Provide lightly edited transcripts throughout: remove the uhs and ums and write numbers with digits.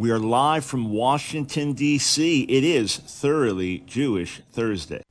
We are live from Washington, D.C. It is Thoroughly Jewish Thursday.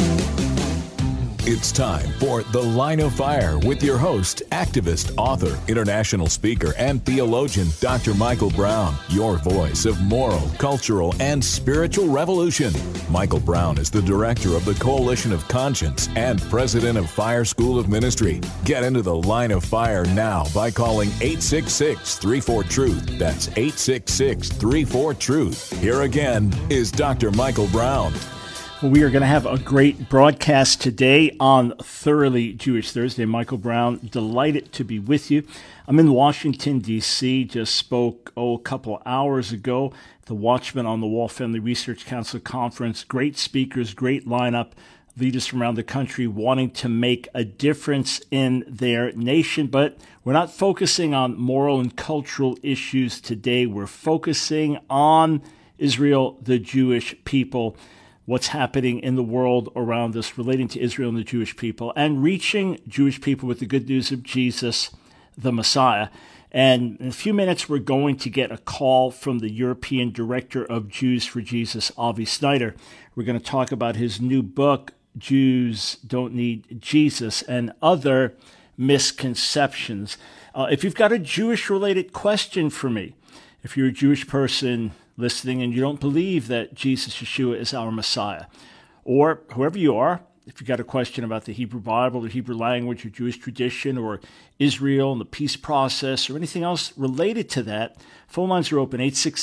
It's time for The Line of Fire with your host, activist, author, international speaker, and theologian, Dr. Michael Brown, your voice of moral, cultural, and spiritual revolution. Michael Brown is the director of the Coalition of Conscience and president of Fire School of Ministry. Get into The Line of Fire now by calling 866-34-TRUTH. That's 866-34-TRUTH. Here again is Dr. Michael Brown. We are going to have a great broadcast today on Thoroughly Jewish Thursday. Michael Brown, delighted to be with you. I'm in Washington, D.C., just spoke, a couple of hours ago at the Watchman on the Wall Family Research Council Conference. Great speakers, great lineup, leaders from around the country wanting to make a difference in their nation. But we're not focusing on moral and cultural issues today. We're focusing on Israel, the Jewish people, what's happening in the world around us relating to Israel and the Jewish people, and reaching Jewish people with the good news of Jesus, the Messiah. And in a few minutes, we're going to get a call from the European Director of Jews for Jesus, Avi Snyder. We're going to talk about his new book, Jews Don't Need Jesus, and other misconceptions. If you've got a Jewish-related question for me, if you're a Jewish person listening and you don't believe that Jesus, Yeshua, is our Messiah, or whoever you are, if you've got a question about the Hebrew Bible, or Hebrew language, or Jewish tradition, or Israel and the peace process, or anything else related to that, phone lines are open,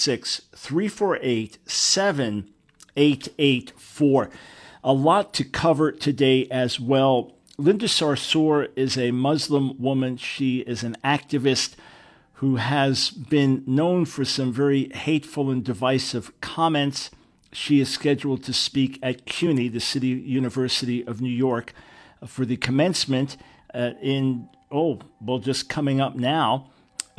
866-348-7884. A lot to cover today as well. Linda Sarsour is a Muslim woman. She is an activist who has been known for some very hateful and divisive comments. She is scheduled to speak at CUNY, the City University of New York, for the commencement just coming up now.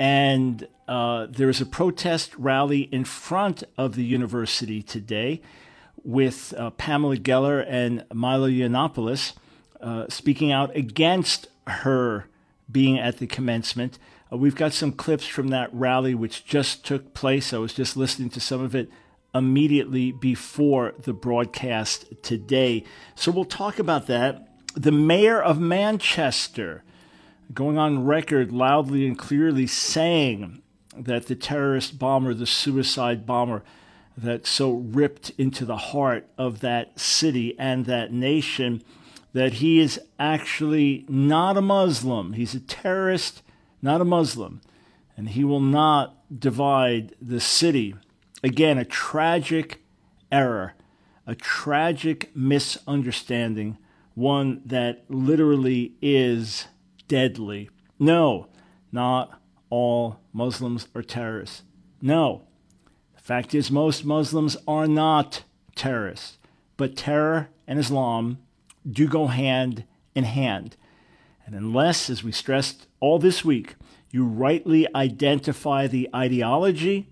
And there is a protest rally in front of the university today with Pamela Geller and Milo Yiannopoulos speaking out against her being at the commencement. We've got some clips from that rally which just took place. I was just listening to some of it immediately before the broadcast today. So we'll talk about that. The mayor of Manchester going on record loudly and clearly saying that the terrorist bomber, the suicide bomber that so ripped into the heart of that city and that nation, that he is actually not a Muslim. He's a terrorist, not a Muslim, and he will not divide the city. Again, a tragic error, a tragic misunderstanding, one that literally is deadly. No, not all Muslims are terrorists. No, the fact is most Muslims are not terrorists, but terror and Islam do go hand in hand. And unless, as we stressed all this week, you rightly identify the ideology,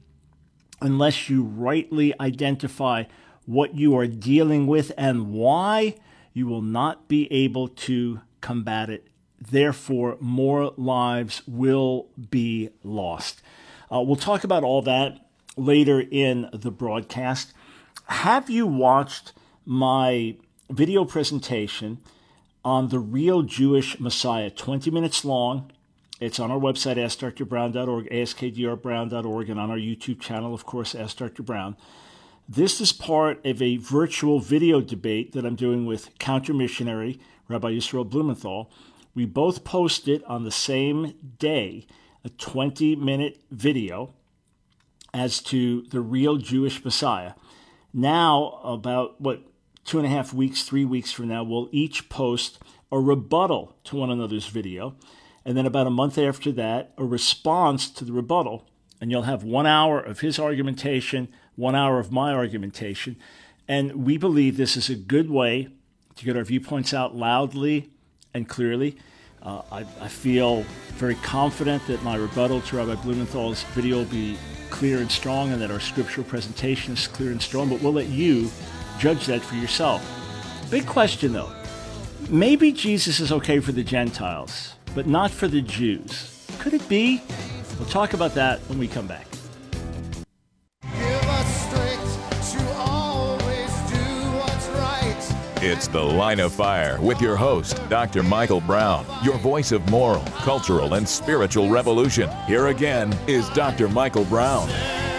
unless you rightly identify what you are dealing with and why, you will not be able to combat it. Therefore, more lives will be lost. We'll talk about all that later in the broadcast. Have you watched my video presentation on the real Jewish Messiah, 20 minutes long? It's on our website, AskDrBrown.org, AskDrBrown.org, and on our YouTube channel, of course, Ask Dr. Brown. This is part of a virtual video debate that I'm doing with counter-missionary Rabbi Yisrael Blumenthal. We both posted on the same day a 20-minute video as to the real Jewish Messiah. Now, about, 2.5 weeks, 3 weeks from now, we'll each post a rebuttal to one another's video. And then about a month after that, a response to the rebuttal. And you'll have 1 hour of his argumentation, 1 hour of my argumentation. And we believe this is a good way to get our viewpoints out loudly and clearly. I feel very confident that my rebuttal to Rabbi Blumenthal's video will be clear and strong, and that our scriptural presentation is clear and strong, but we'll let you judge that for yourself. Big question, though. Maybe Jesus is okay for the Gentiles, but not for the Jews. Could it be? We'll talk about that when we come back. It's The Line of Fire with your host, Dr. Michael Brown, your voice of moral, cultural, and spiritual revolution. Here again is Dr. Michael Brown.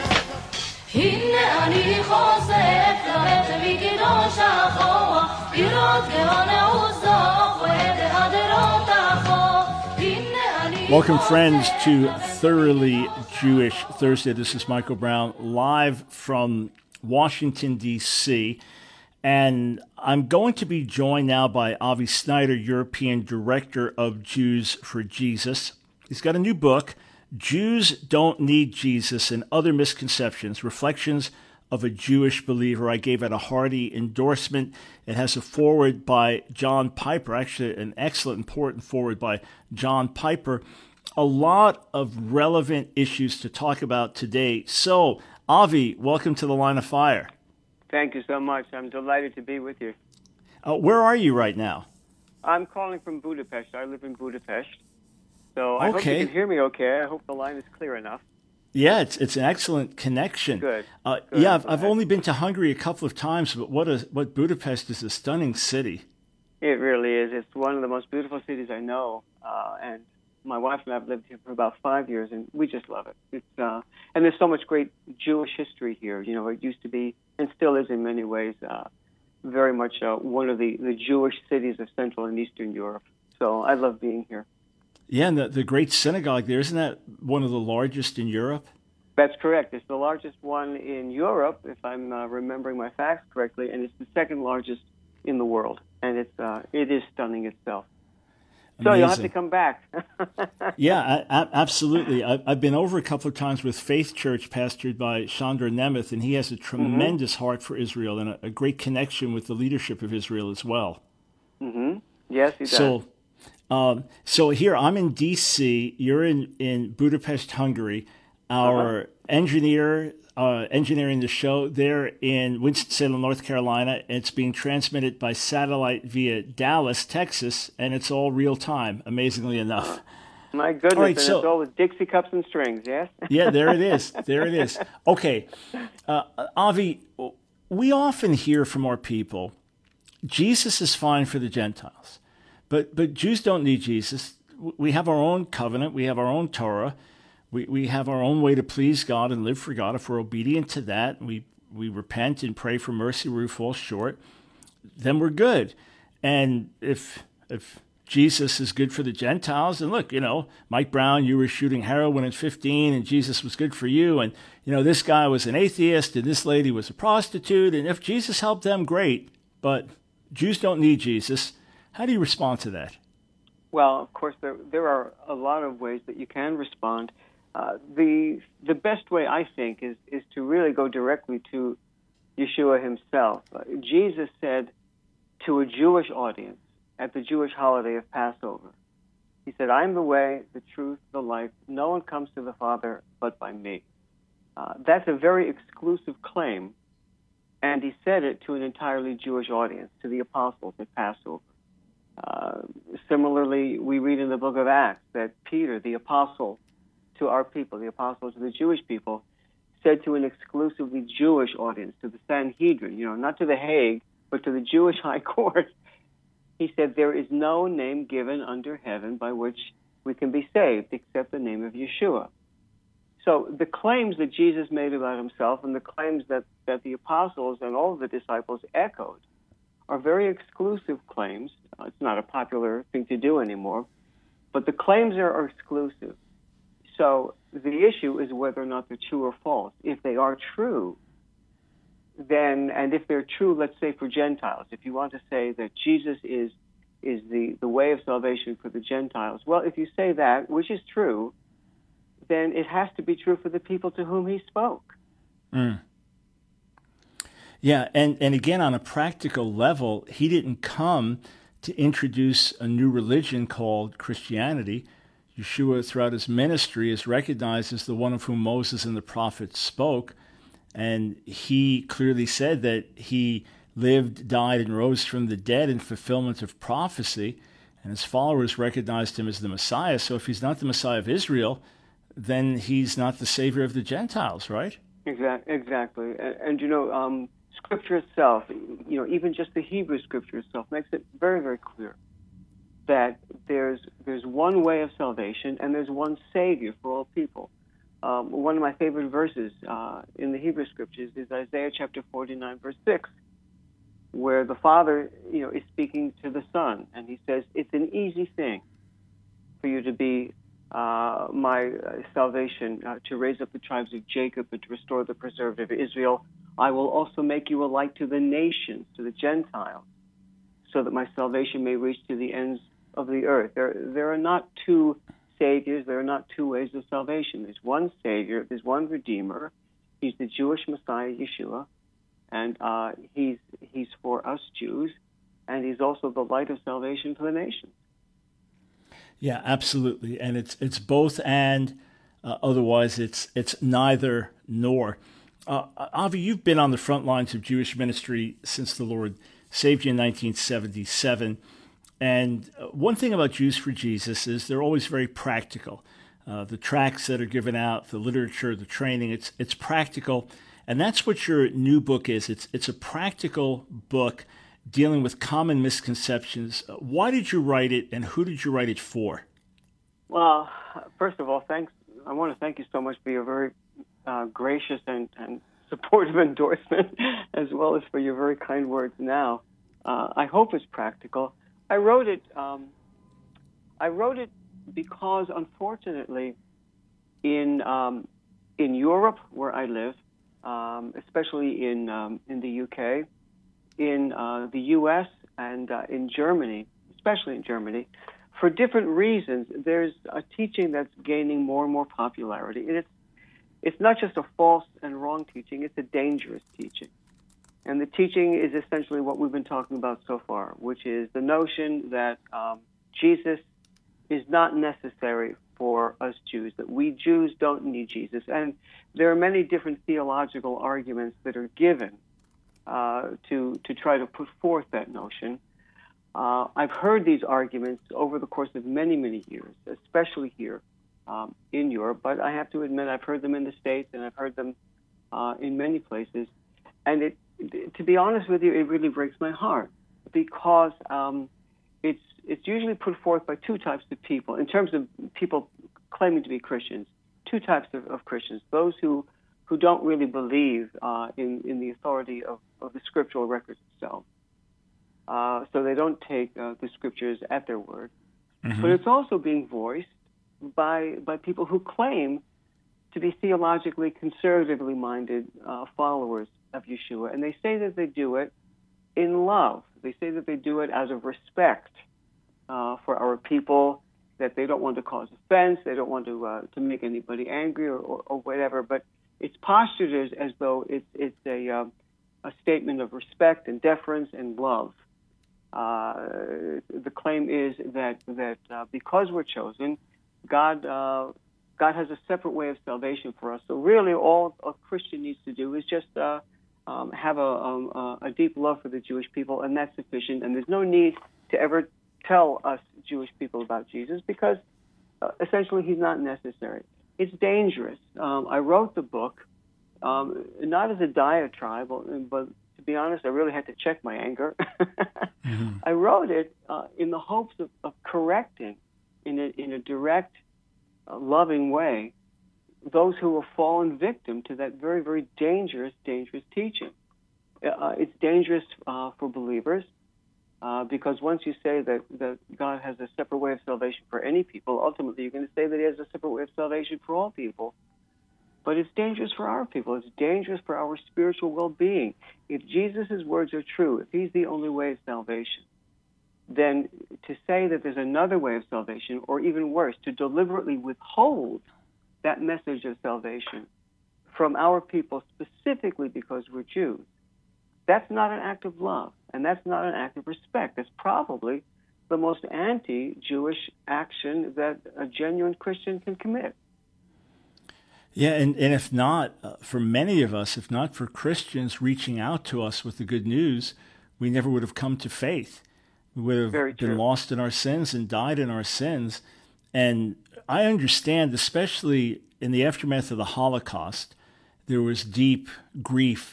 Welcome, friends, to Thoroughly Jewish Thursday. This is Michael Brown, live from Washington, D.C., and I'm going to be joined now by Avi Snyder, European Director of Jews for Jesus. He's got a new book, Jews Don't Need Jesus and Other Misconceptions, Reflections of a Jewish Believer. I gave it a hearty endorsement. It has a foreword by John Piper, actually an excellent, important foreword by John Piper. A lot of relevant issues to talk about today. So, Avi, welcome to the Line of Fire. Thank you so much. I'm delighted to be with you. Where are you right now? I'm calling from Budapest. I live in Budapest. So I hope you can hear me okay. I hope the line is clear enough. Yeah, it's an excellent connection. Good. Yeah, I've only been to Hungary a couple of times, but what Budapest is a stunning city. It really is. It's one of the most beautiful cities I know, and my wife and I have lived here for about 5 years, and we just love it. It's and there's so much great Jewish history here. You know, it used to be, and still is in many ways, very much one of the Jewish cities of Central and Eastern Europe. So I love being here. Yeah, and the great synagogue there, isn't that one of the largest in Europe? That's correct. It's the largest one in Europe, if I'm remembering my facts correctly, and it's the second largest in the world. And it is stunning itself. So Amazing. You'll have to come back. Yeah, absolutely. I've been over a couple of times with Faith Church, pastored by Chandra Nemeth, and he has a tremendous heart for Israel and a great connection with the leadership of Israel as well. Mm-hmm. Yes, he does. So here, I'm in D.C., you're in Budapest, Hungary. Our engineering the show there in Winston-Salem, North Carolina. It's being transmitted by satellite via Dallas, Texas, and it's all real time, amazingly enough. My goodness, all right, and it's all with Dixie cups and strings, yes? Yeah, there it is. There it is. Okay, Avi, we often hear from our people, Jesus is fine for the Gentiles, but Jews don't need Jesus. We have our own covenant. We have our own Torah. We have our own way to please God and live for God. If we're obedient to that, we repent and pray for mercy where we fall short, then we're good. And if Jesus is good for the Gentiles, and look, Mike Brown, you were shooting heroin at 15, and Jesus was good for you, and this guy was an atheist, and this lady was a prostitute, and if Jesus helped them, great. But Jews don't need Jesus. How do you respond to that? Well, of course, there are a lot of ways that you can respond. The best way, I think, is to really go directly to Yeshua himself. Jesus said to a Jewish audience at the Jewish holiday of Passover, he said, "I am the way, the truth, the life. No one comes to the Father but by me." That's a very exclusive claim, and he said it to an entirely Jewish audience, to the apostles at Passover. Similarly, we read in the book of Acts that Peter, the apostle to our people, the apostle to the Jewish people, said to an exclusively Jewish audience, to the Sanhedrin, not to the Hague, but to the Jewish high court, he said, "There is no name given under heaven by which we can be saved except the name of Yeshua." So the claims that Jesus made about himself and the claims that the apostles and all of the disciples echoed are very exclusive claims. It's not a popular thing to do anymore, but the claims are exclusive. So the issue is whether or not they're true or false. If they are true, then, and if they're true, let's say for Gentiles, if you want to say that Jesus is the way of salvation for the Gentiles, well, if you say that, which is true, then it has to be true for the people to whom he spoke. Mm. Yeah, and again, on a practical level, he didn't come to introduce a new religion called Christianity. Yeshua, throughout his ministry, is recognized as the one of whom Moses and the prophets spoke, and he clearly said that he lived, died, and rose from the dead in fulfillment of prophecy, and his followers recognized him as the Messiah. So if he's not the Messiah of Israel, then he's not the Savior of the Gentiles, right? Exactly. And Scripture itself, even just the Hebrew Scripture itself, makes it very, very clear that there's one way of salvation and there's one Savior for all people. One of my favorite verses in the Hebrew Scriptures is Isaiah chapter 49, verse 6, where the Father, is speaking to the Son, and he says, "It's an easy thing for you to be my salvation, to raise up the tribes of Jacob and to restore the preserved of Israel. I will also make you a light to the nations, to the Gentiles, so that my salvation may reach to the ends of the earth." There are not two Saviors. There are not two ways of salvation. There's one Savior. There's one Redeemer. He's the Jewish Messiah, Yeshua, and he's for us Jews, and he's also the light of salvation for the nations. Yeah, absolutely, and it's both and. Otherwise, it's neither nor. Avi, you've been on the front lines of Jewish ministry since the Lord saved you in 1977. And one thing about Jews for Jesus is they're always very practical. The tracts that are given out, the literature, the training, it's practical. And that's what your new book is. It's a practical book dealing with common misconceptions. Why did you write it, and who did you write it for? Well, first of all, thanks. I want to thank you so much for your very gracious and supportive endorsement, as well as for your very kind words now. I hope it's practical. I wrote it because, unfortunately, in Europe, where I live, especially in the UK, in the US, and in Germany, especially in Germany, for different reasons, there's a teaching that's gaining more and more popularity. And it's not just a false and wrong teaching, it's a dangerous teaching. And the teaching is essentially what we've been talking about so far, which is the notion that Jesus is not necessary for us Jews, that we Jews don't need Jesus. And there are many different theological arguments that are given to try to put forth that notion. I've heard these arguments over the course of many, many years, especially here in Europe, but I have to admit I've heard them in the States and I've heard them in many places. And to be honest with you, it really breaks my heart because it's usually put forth by two types of people. In terms of people claiming to be Christians, two types of Christians: those who don't really believe in the authority of the scriptural records itself. So they don't take the scriptures at their word. Mm-hmm. But it's also being voiced by people who claim to be theologically conservatively minded followers of Yeshua. And they say that they do it in love. They say that they do it out of respect for our people, that they don't want to cause offense, they don't want to make anybody angry or whatever. But it's postured as though it's a statement of respect and deference and love. The claim is that because we're chosen, God has a separate way of salvation for us. So really, all a Christian needs to do is just have a deep love for the Jewish people, and that's sufficient. And there's no need to ever tell us Jewish people about Jesus because essentially he's not necessary. It's dangerous. I wrote the book not as a diatribe, but to be honest, I really had to check my anger. Mm-hmm. I wrote it in the hopes of correcting in a direct, loving way those who have fallen victim to that very, very dangerous teaching. It's dangerous for believers because once you say that God has a separate way of salvation for any people, ultimately you're going to say that he has a separate way of salvation for all people. But it's dangerous for our people. It's dangerous for our spiritual well-being. If Jesus' words are true, if he's the only way of salvation, then to say that there's another way of salvation, or even worse, to deliberately withhold that message of salvation from our people specifically because we're Jews, that's not an act of love, and that's not an act of respect. That's probably the most anti-Jewish action that a genuine Christian can commit. Yeah, and if not, for many of us, if not for Christians reaching out to us with the good news, we never would have come to faith. We would have been lost in our sins and died in our sins. And I understand, especially in the aftermath of the Holocaust, there was deep grief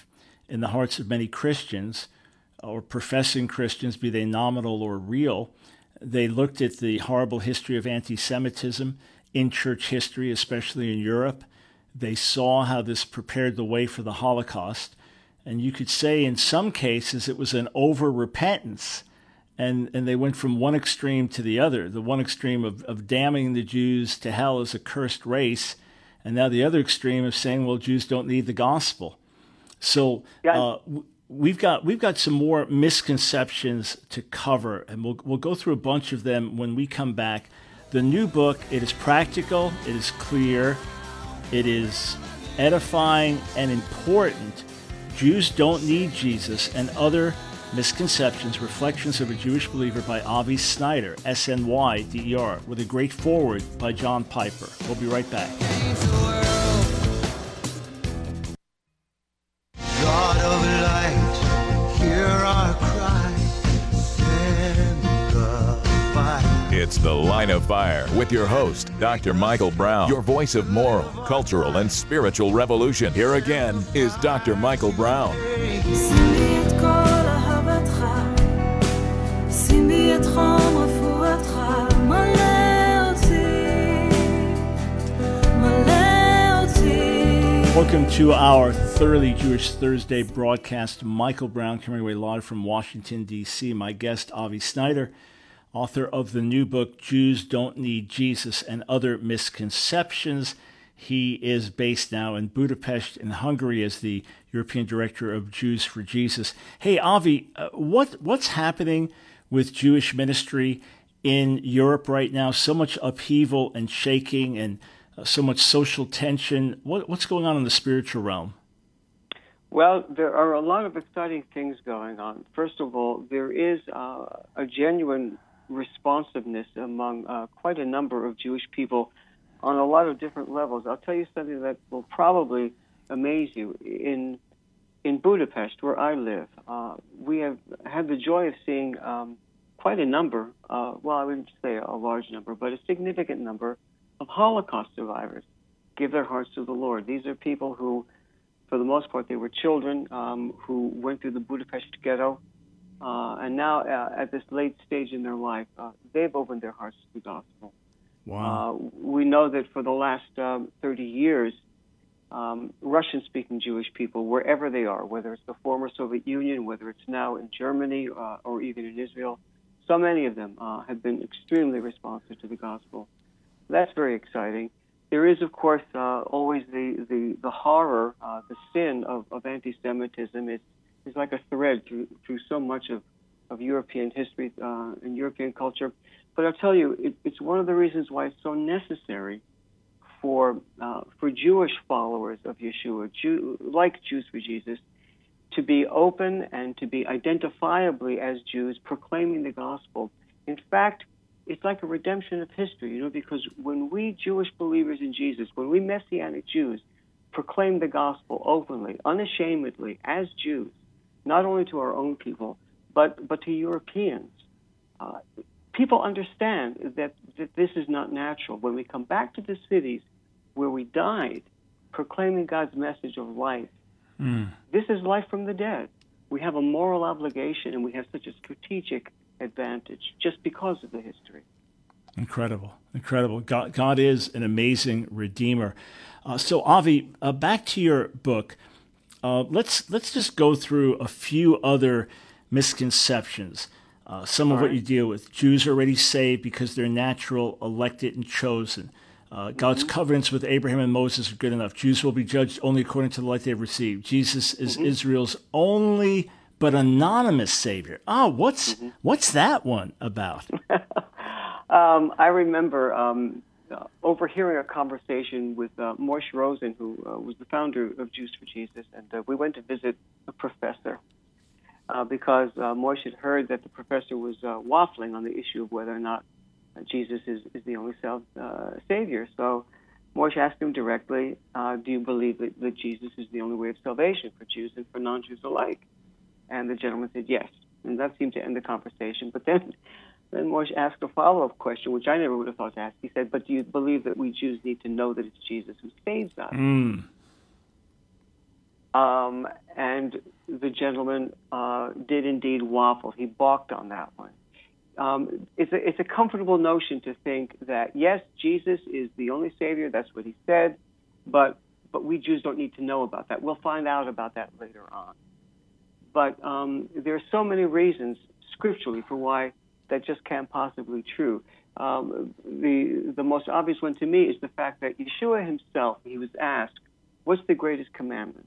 in the hearts of many Christians or professing Christians, be they nominal or real. They looked at the horrible history of anti-Semitism in church history, especially in Europe. They saw how this prepared the way for the Holocaust. And you could say in some cases it was an over-repentance. And they went from one extreme to the other, the one extreme of damning the Jews to hell as a cursed race, and now the other extreme of saying, well, Jews don't need the gospel. So we've got some more misconceptions to cover, and we'll go through a bunch of them when we come back. The new book, it is practical, it is clear, it is edifying and important. Jews don't need Jesus, and other misconceptions, Reflections of a Jewish Believer by Avi Snyder, S-N-Y-D-E-R, with a great foreword by John Piper. We'll be right back. God of light, hear our cry, send goodbye. It's The Line of Fire with your host, Dr. Michael Brown, your voice of moral, cultural, and spiritual revolution. Here again is Dr. Michael Brown. Welcome to our Thoroughly Jewish Thursday broadcast. Michael Brown coming away live from Washington, D.C. My guest, Avi Snyder, author of the new book, Jews Don't Need Jesus and Other Misconceptions. He is based now in Budapest in Hungary as the European Director of Jews for Jesus. Hey, Avi, what's happening with Jewish ministry in Europe right now? So much upheaval and shaking and so much social tension. What's going on in the spiritual realm? Well, there are a lot of exciting things going on. First of all, there is a genuine responsiveness among quite a number of Jewish people on a lot of different levels. I'll tell you something that will probably amaze you. In Budapest, where I live, we have had the joy of seeing quite a number, well, I wouldn't say a large number, but a significant number of Holocaust survivors give their hearts to the Lord. These are people who, for the most part, they were children who went through the Budapest ghetto, and now at this late stage in their life, they've opened their hearts to the gospel. Wow. We know that for the last 30 years, Russian-speaking Jewish people, wherever they are, whether it's the former Soviet Union, whether it's now in Germany or even in Israel, so many of them have been extremely responsive to the gospel. That's very exciting. There is, of course, always the horror, the sin of anti-Semitism is like a thread through so much of European history and European culture. But I'll tell you, it's one of the reasons why it's so necessary for Jewish followers of Yeshua, like Jews for Jesus, to be open and to be identifiably as Jews, proclaiming the gospel. In fact, it's like a redemption of history, because when we Jewish believers in Jesus, when we Messianic Jews proclaim the gospel openly, unashamedly, as Jews, not only to our own people, but to Europeans, people understand that this is not natural. When we come back to the cities where we died, proclaiming God's message of life, this is life from the dead. We have a moral obligation, and we have such a strategic advantage just because of the history. Incredible. God is an amazing redeemer. So Avi, back to your book. Let's just go through a few other misconceptions. Some of what you deal with. Jews are already saved because they're natural, elected, and chosen. God's covenants with Abraham and Moses are good enough. Jews will be judged only according to the light they've received. Jesus is Israel's only but anonymous Savior. What's that one about? I remember overhearing a conversation with Moshe Rosen, who was the founder of Jews for Jesus, and we went to visit a professor because Moshe had heard that the professor was waffling on the issue of whether or not Jesus is the only Savior. So Moshe asked him directly, do you believe that Jesus is the only way of salvation for Jews and for non-Jews alike? And the gentleman said yes. And that seemed to end the conversation. But then Moshe asked a follow-up question, which I never would have thought to ask. He said, but do you believe that we Jews need to know that it's Jesus who saves us? And the gentleman did indeed waffle. He balked on that one. It's a comfortable notion to think that, yes, Jesus is the only Savior. That's what he said. But we Jews don't need to know about that. We'll find out about that later on. But there are so many reasons scripturally for why that just can't possibly be true. The most obvious one to me is the fact that Yeshua himself, he was asked, what's the greatest commandment?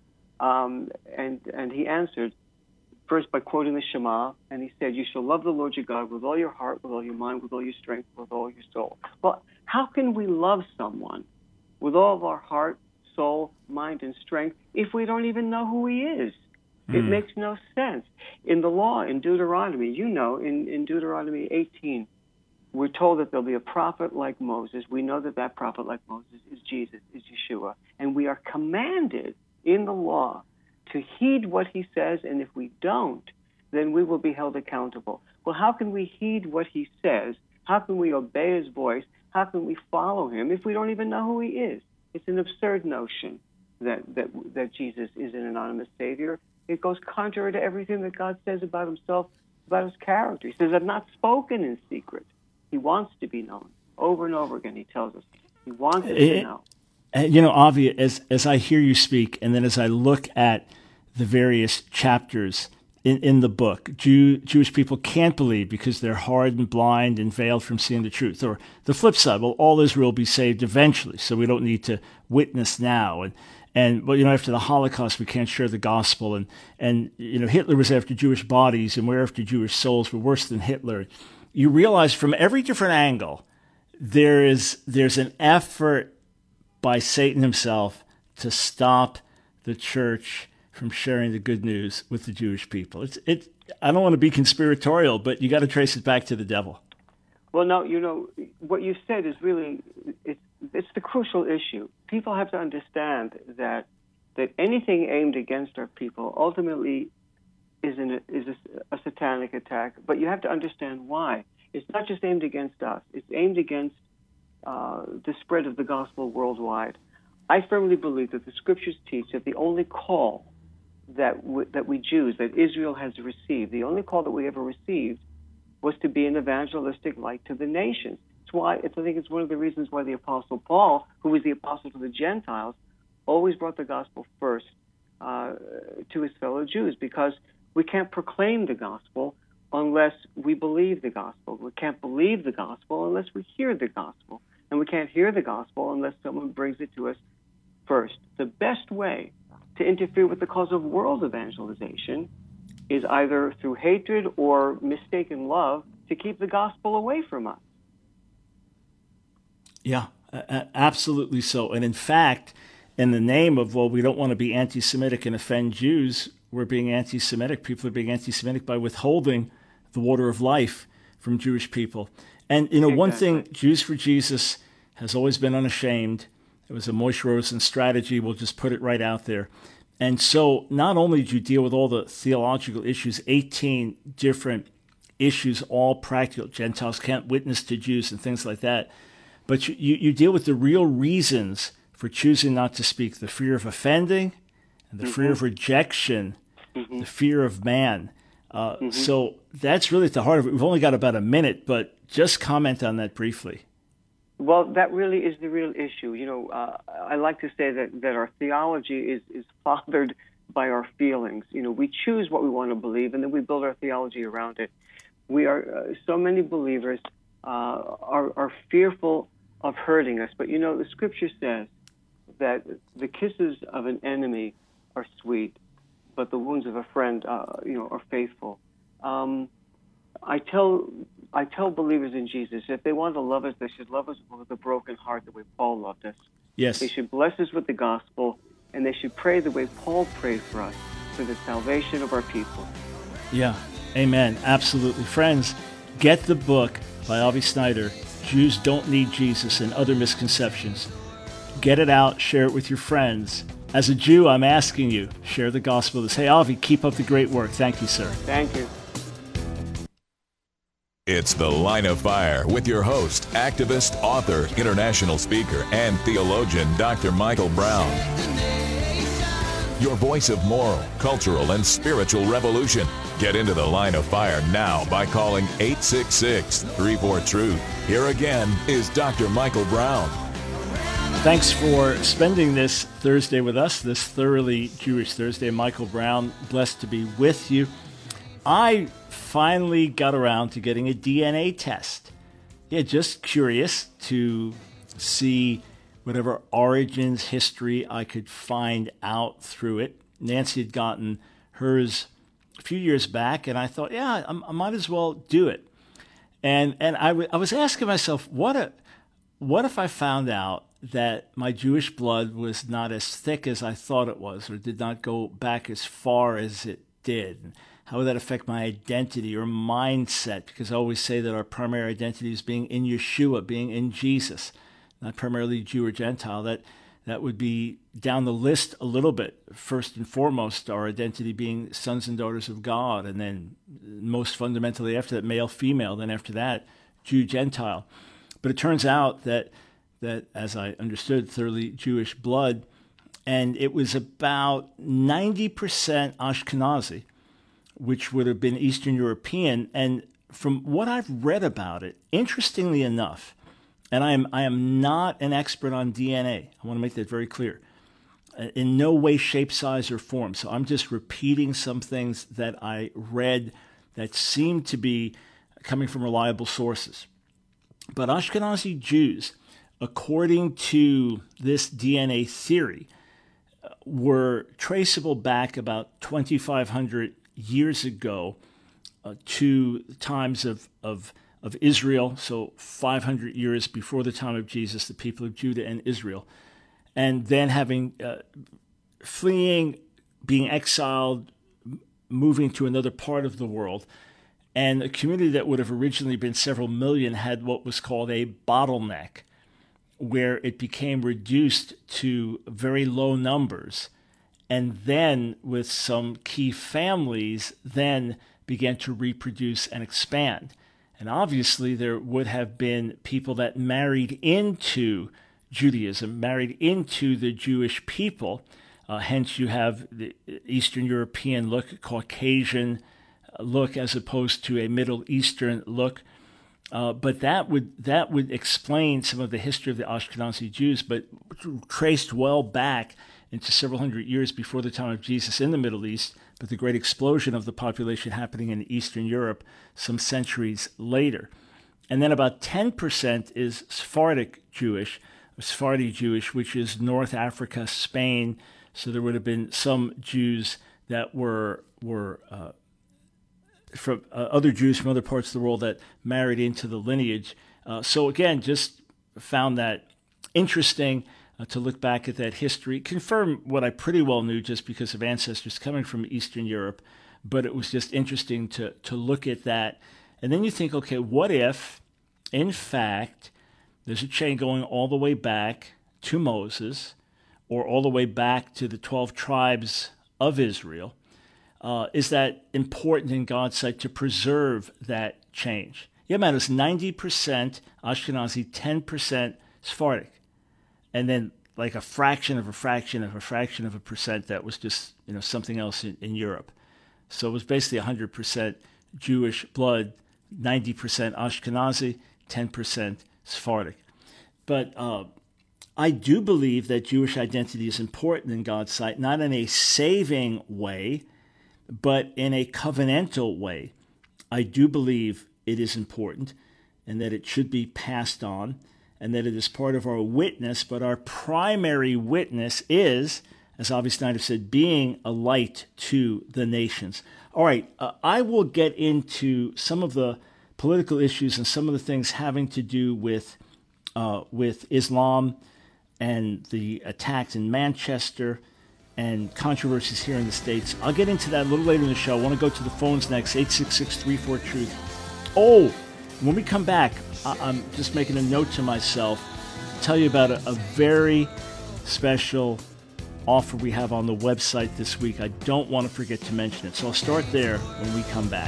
And he answered first by quoting the Shema, and he said, you shall love the Lord your God with all your heart, with all your mind, with all your strength, with all your soul. Well, how can we love someone with all of our heart, soul, mind, and strength if we don't even know who he is? It makes no sense. In the law, in Deuteronomy, in Deuteronomy 18, we're told that there'll be a prophet like Moses. We know that prophet like Moses is Jesus, is Yeshua. And we are commanded in the law to heed what he says, and if we don't, then we will be held accountable. Well, how can we heed what he says? How can we obey his voice? How can we follow him if we don't even know who he is? It's an absurd notion that Jesus is an anonymous Savior. It goes contrary to everything that God says about himself, about his character. He says, I've not spoken in secret. He wants to be known. Over and over again, he tells us. He wants us to know. Avi, as I hear you speak, and then as I look at the various chapters in the book, Jewish people can't believe because they're hardened, blind, and veiled from seeing the truth. Or the flip side, well, all Israel will be saved eventually, so we don't need to witness now. And after the Holocaust, we can't share the gospel. And Hitler was after Jewish bodies, and we're after Jewish souls. We're worse than Hitler. You realize from every different angle, there's an effort by Satan himself to stop the church from sharing the good news with the Jewish people. I don't want to be conspiratorial, but you got to trace it back to the devil. Well, no, what you said is really, it's the crucial issue. People have to understand that anything aimed against our people ultimately is a satanic attack, but you have to understand why. It's not just aimed against us. It's aimed against the spread of the gospel worldwide. I firmly believe that the scriptures teach that the only call that we Jews, that Israel has received, the only call that we ever received was to be an evangelistic light to the nations. I think it's one of the reasons why the Apostle Paul, who was the apostle to the Gentiles, always brought the gospel first to his fellow Jews, because we can't proclaim the gospel unless we believe the gospel. We can't believe the gospel unless we hear the gospel. And we can't hear the gospel unless someone brings it to us first. The best way to interfere with the cause of world evangelization is either through hatred or mistaken love to keep the gospel away from us. Yeah, absolutely so. And in fact, in the name of, we don't want to be anti-Semitic and offend Jews, we're being anti-Semitic. People are being anti-Semitic by withholding the water of life from Jewish people. And, Exactly. One thing, Jews for Jesus has always been unashamed. It was a Moshe Rosen strategy. We'll just put it right out there. And so not only did you deal with all the theological issues, 18 different issues, all practical. Gentiles can't witness to Jews and things like that. But you deal with the real reasons for choosing not to speak, the fear of offending, and the fear of rejection, the fear of man. So that's really at the heart of it. We've only got about a minute, but just comment on that briefly. Well, that really is the real issue. I like to say that our theology is fathered by our feelings. We choose what we want to believe, and then we build our theology around it. We are so many believers are fearful of hurting us, but the Scripture says that the kisses of an enemy are sweet, but the wounds of a friend, are faithful. I tell believers in Jesus, if they want to love us, they should love us with a broken heart the way Paul loved us. Yes. They should bless us with the gospel, and they should pray the way Paul prayed for us, for the salvation of our people. Yeah, amen. Absolutely. Friends, get the book by Avi Snyder, Jews Don't Need Jesus and Other Misconceptions. Get it out, share it with your friends. As a Jew, I'm asking you, share the gospel with us. Hey, Avi, keep up the great work. Thank you, sir. Thank you. It's The Line of Fire with your host, activist, author, international speaker, and theologian, Dr. Michael Brown. your voice of moral, cultural, and spiritual revolution. Get into the line of fire now by calling 866-34-TRUTH. Here again is Dr. Michael Brown. Thanks for spending this Thursday with us, this Thoroughly Jewish Thursday. Michael Brown, blessed to be with you. I finally got around to getting a DNA test. Yeah, just curious to see whatever origins, history I could find out through it. Nancy had gotten hers a few years back, and I thought, yeah, I might as well do it. And I was asking myself, what if I found out that my Jewish blood was not as thick as I thought it was, or did not go back as far as it did? How would that affect my identity or mindset? Because I always say that our primary identity is being in Yeshua, being in Jesus, not primarily Jew or Gentile. That would be down the list a little bit. First and foremost, our identity being sons and daughters of God, and then most fundamentally after that, male, female, then after that, Jew, Gentile. But it turns out that as I understood, thoroughly Jewish blood, and it was about 90% Ashkenazi, which would have been Eastern European. And from what I've read about it, interestingly enough, and I am not an expert on DNA. I want to make that very clear. In no way, shape, size, or form. So I'm just repeating some things that I read that seem to be coming from reliable sources. But Ashkenazi Jews, according to this DNA theory, were traceable back about 2,500 years ago to times of Israel, so 500 years before the time of Jesus, the people of Judah and Israel, and then having fleeing, being exiled, moving to another part of the world. And a community that would have originally been several million had what was called a bottleneck, where it became reduced to very low numbers, and then with some key families then began to reproduce and expand. And obviously there would have been people that married into Judaism, married into the Jewish people. Hence you have the Eastern European look, Caucasian look, as opposed to a Middle Eastern look. But that would explain some of the history of the Ashkenazi Jews, but traced well back into several hundred years before the time of Jesus in the Middle East, but the great explosion of the population happening in Eastern Europe some centuries later. And then about 10% is Sephardic Jewish, Sephardi Jewish, which is North Africa, Spain. So there would have been some Jews that were from other Jews from other parts of the world that married into the lineage. So again, just found that interesting to look back at that history, confirm what I pretty well knew just because of ancestors coming from Eastern Europe, but it was just interesting to look at that. And then you think, okay, what if, in fact, there's a chain going all the way back to Moses, or all the way back to the 12 tribes of Israel? Is that important in God's sight to preserve that change? Yeah, man, it's 90% Ashkenazi, 10% Sephardic. And then like a fraction of a fraction of a fraction of a percent that was just, something else in Europe. So it was basically 100% Jewish blood, 90% Ashkenazi, 10% Sephardic. But I do believe that Jewish identity is important in God's sight, not in a saving way, but in a covenantal way. I do believe it is important and that it should be passed on and that it is part of our witness, but our primary witness is, as Avi Snyder said, being a light to the nations. All right, I will get into some of the political issues and some of the things having to do with Islam and the attacks in Manchester and controversies here in the States. I'll get into that a little later in the show. I want to go to the phones next, 866-34-TRUTH. Oh, when we come back, I'm just making a note to myself to tell you about a very special offer we have on the website this week. I don't want to forget to mention it, so I'll start there when we come back.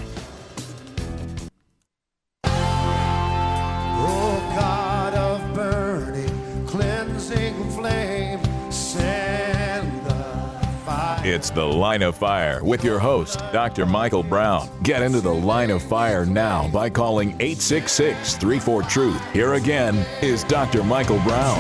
Oh God of burning, cleansing flame, send the fire. It's The Line of Fire with your host, Dr. Michael Brown. Get into the Line of Fire now by calling 866-34-TRUTH. Here again is Dr. Michael Brown.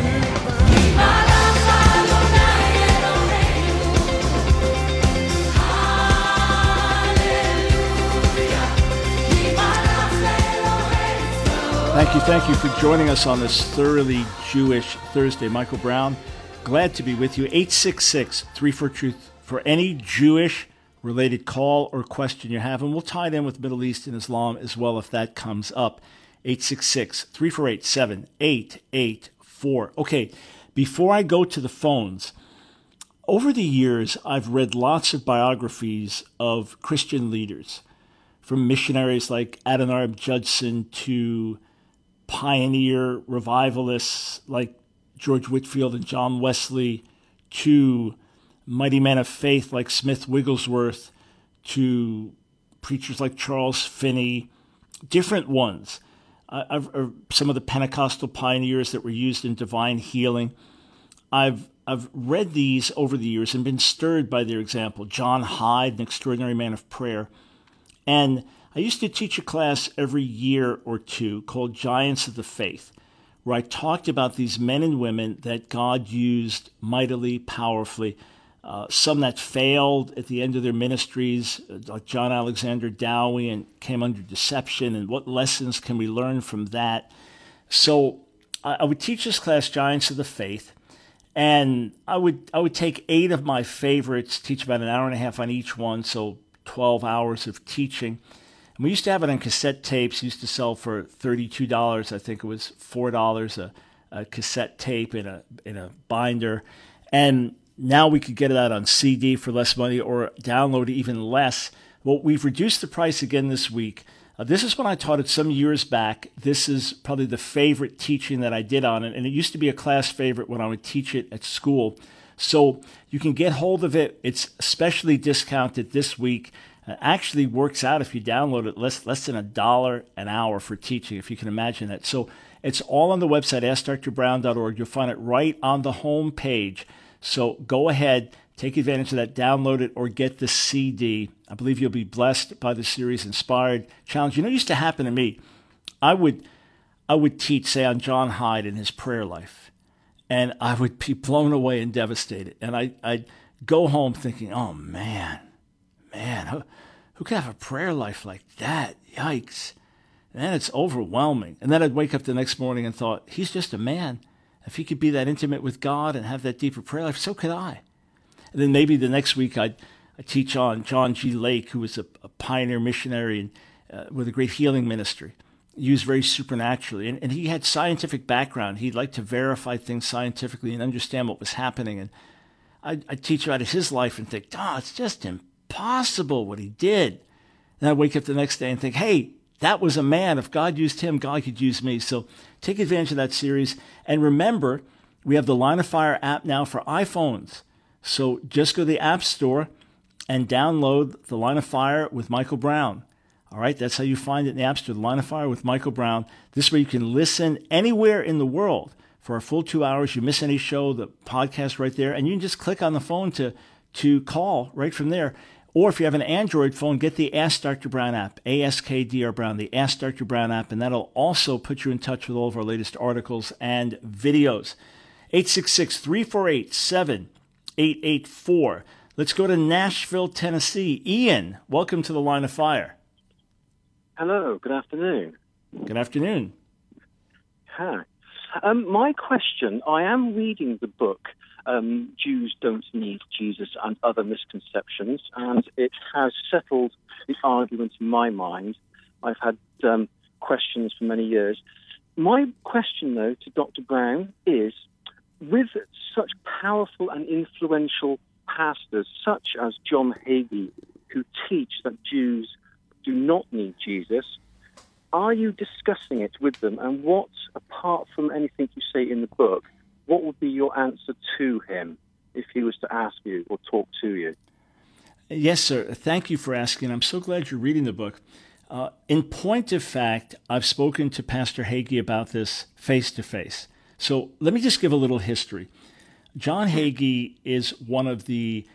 Thank you for joining us on this thoroughly Jewish Thursday. Michael Brown, glad to be with you. 866-34-TRUTH for any Jewish-related call or question you have, and we'll tie it in with Middle East and Islam as well if that comes up. 866-348-7884. Okay, before I go to the phones, over the years, I've read lots of biographies of Christian leaders, from missionaries like Adoniram Judson to pioneer revivalists like George Whitefield and John Wesley, to mighty men of faith like Smith Wigglesworth, to preachers like Charles Finney, different ones. Some of the Pentecostal pioneers that were used in divine healing. I've read these over the years and been stirred by their example. John Hyde, an extraordinary man of prayer. And I used to teach a class every year or two called Giants of the Faith, where I talked about these men and women that God used mightily, powerfully. Some that failed at the end of their ministries, like John Alexander Dowie, and came under deception, and what lessons can we learn from that? So I would teach this class, Giants of the Faith, and I would take 8 of my favorites, teach about an hour and a half on each one, so 12 hours of teaching. And we used to have it on cassette tapes. Used to sell for $32. I think it was $4 a cassette tape in a binder. And now we could get it out on CD for less money or download even less. Well, we've reduced the price again this week. This is when I taught it some years back. This is probably the favorite teaching that I did on it. And it used to be a class favorite when I would teach it at school. So you can get hold of it. It's especially discounted this week. It actually works out if you download it less than $1 an hour for teaching, if you can imagine that. So it's all on the website, AskDrBrown.org. You'll find it right on the home page. So go ahead, take advantage of that, download it, or get the CD. I believe you'll be blessed by the series Inspired Challenge. You know, it used to happen to me. I would teach, say, on John Hyde and his prayer life, and I would be blown away and devastated. And I'd go home thinking, oh, man, who could have a prayer life like that? Yikes. And then it's overwhelming. And then I'd wake up the next morning and thought, he's just a man. If he could be that intimate with God and have that deeper prayer life, so could I. And then maybe the next week I'd teach on John G. Lake, who was a pioneer missionary and, with a great healing ministry, used very supernaturally. And he had scientific background. He'd like to verify things scientifically and understand what was happening. And I'd teach about his life and think, it's just impossible what he did. And I'd wake up the next day and think, hey, that was a man. If God used him, God could use me. So take advantage of that series. And remember, we have the Line of Fire app now for iPhones. So just go to the App Store and download the Line of Fire with Michael Brown. All right, that's how you find it in the App Store, the Line of Fire with Michael Brown. This way you can listen anywhere in the world for a full 2 hours. You miss any show, the podcast right there. And you can just click on the phone to call right from there. Or if you have an Android phone, get the Ask Dr. Brown app, AskDr Brown, the Ask Dr. Brown app, and that'll also put you in touch with all of our latest articles and videos. 866-348-7884. Let's go to Nashville, Tennessee. Ian, welcome to the Line of Fire. Hello, good afternoon. Good afternoon. Hi. My question, I am reading the book, Jews Don't Need Jesus and Other Misconceptions, and it has settled the argument in my mind. I've had questions for many years. My question, though, to Dr. Brown is, with such powerful and influential pastors such as John Hagee, who teach that Jews do not need Jesus, are you discussing it with them? And what, apart from anything you say in the book, what would be your answer to him if he was to ask you or talk to you? Yes, sir. Thank you for asking. I'm so glad you're reading the book. In point of fact, I've spoken to Pastor Hagee about this face-to-face. So let me just give a little history. John Hagee is one of the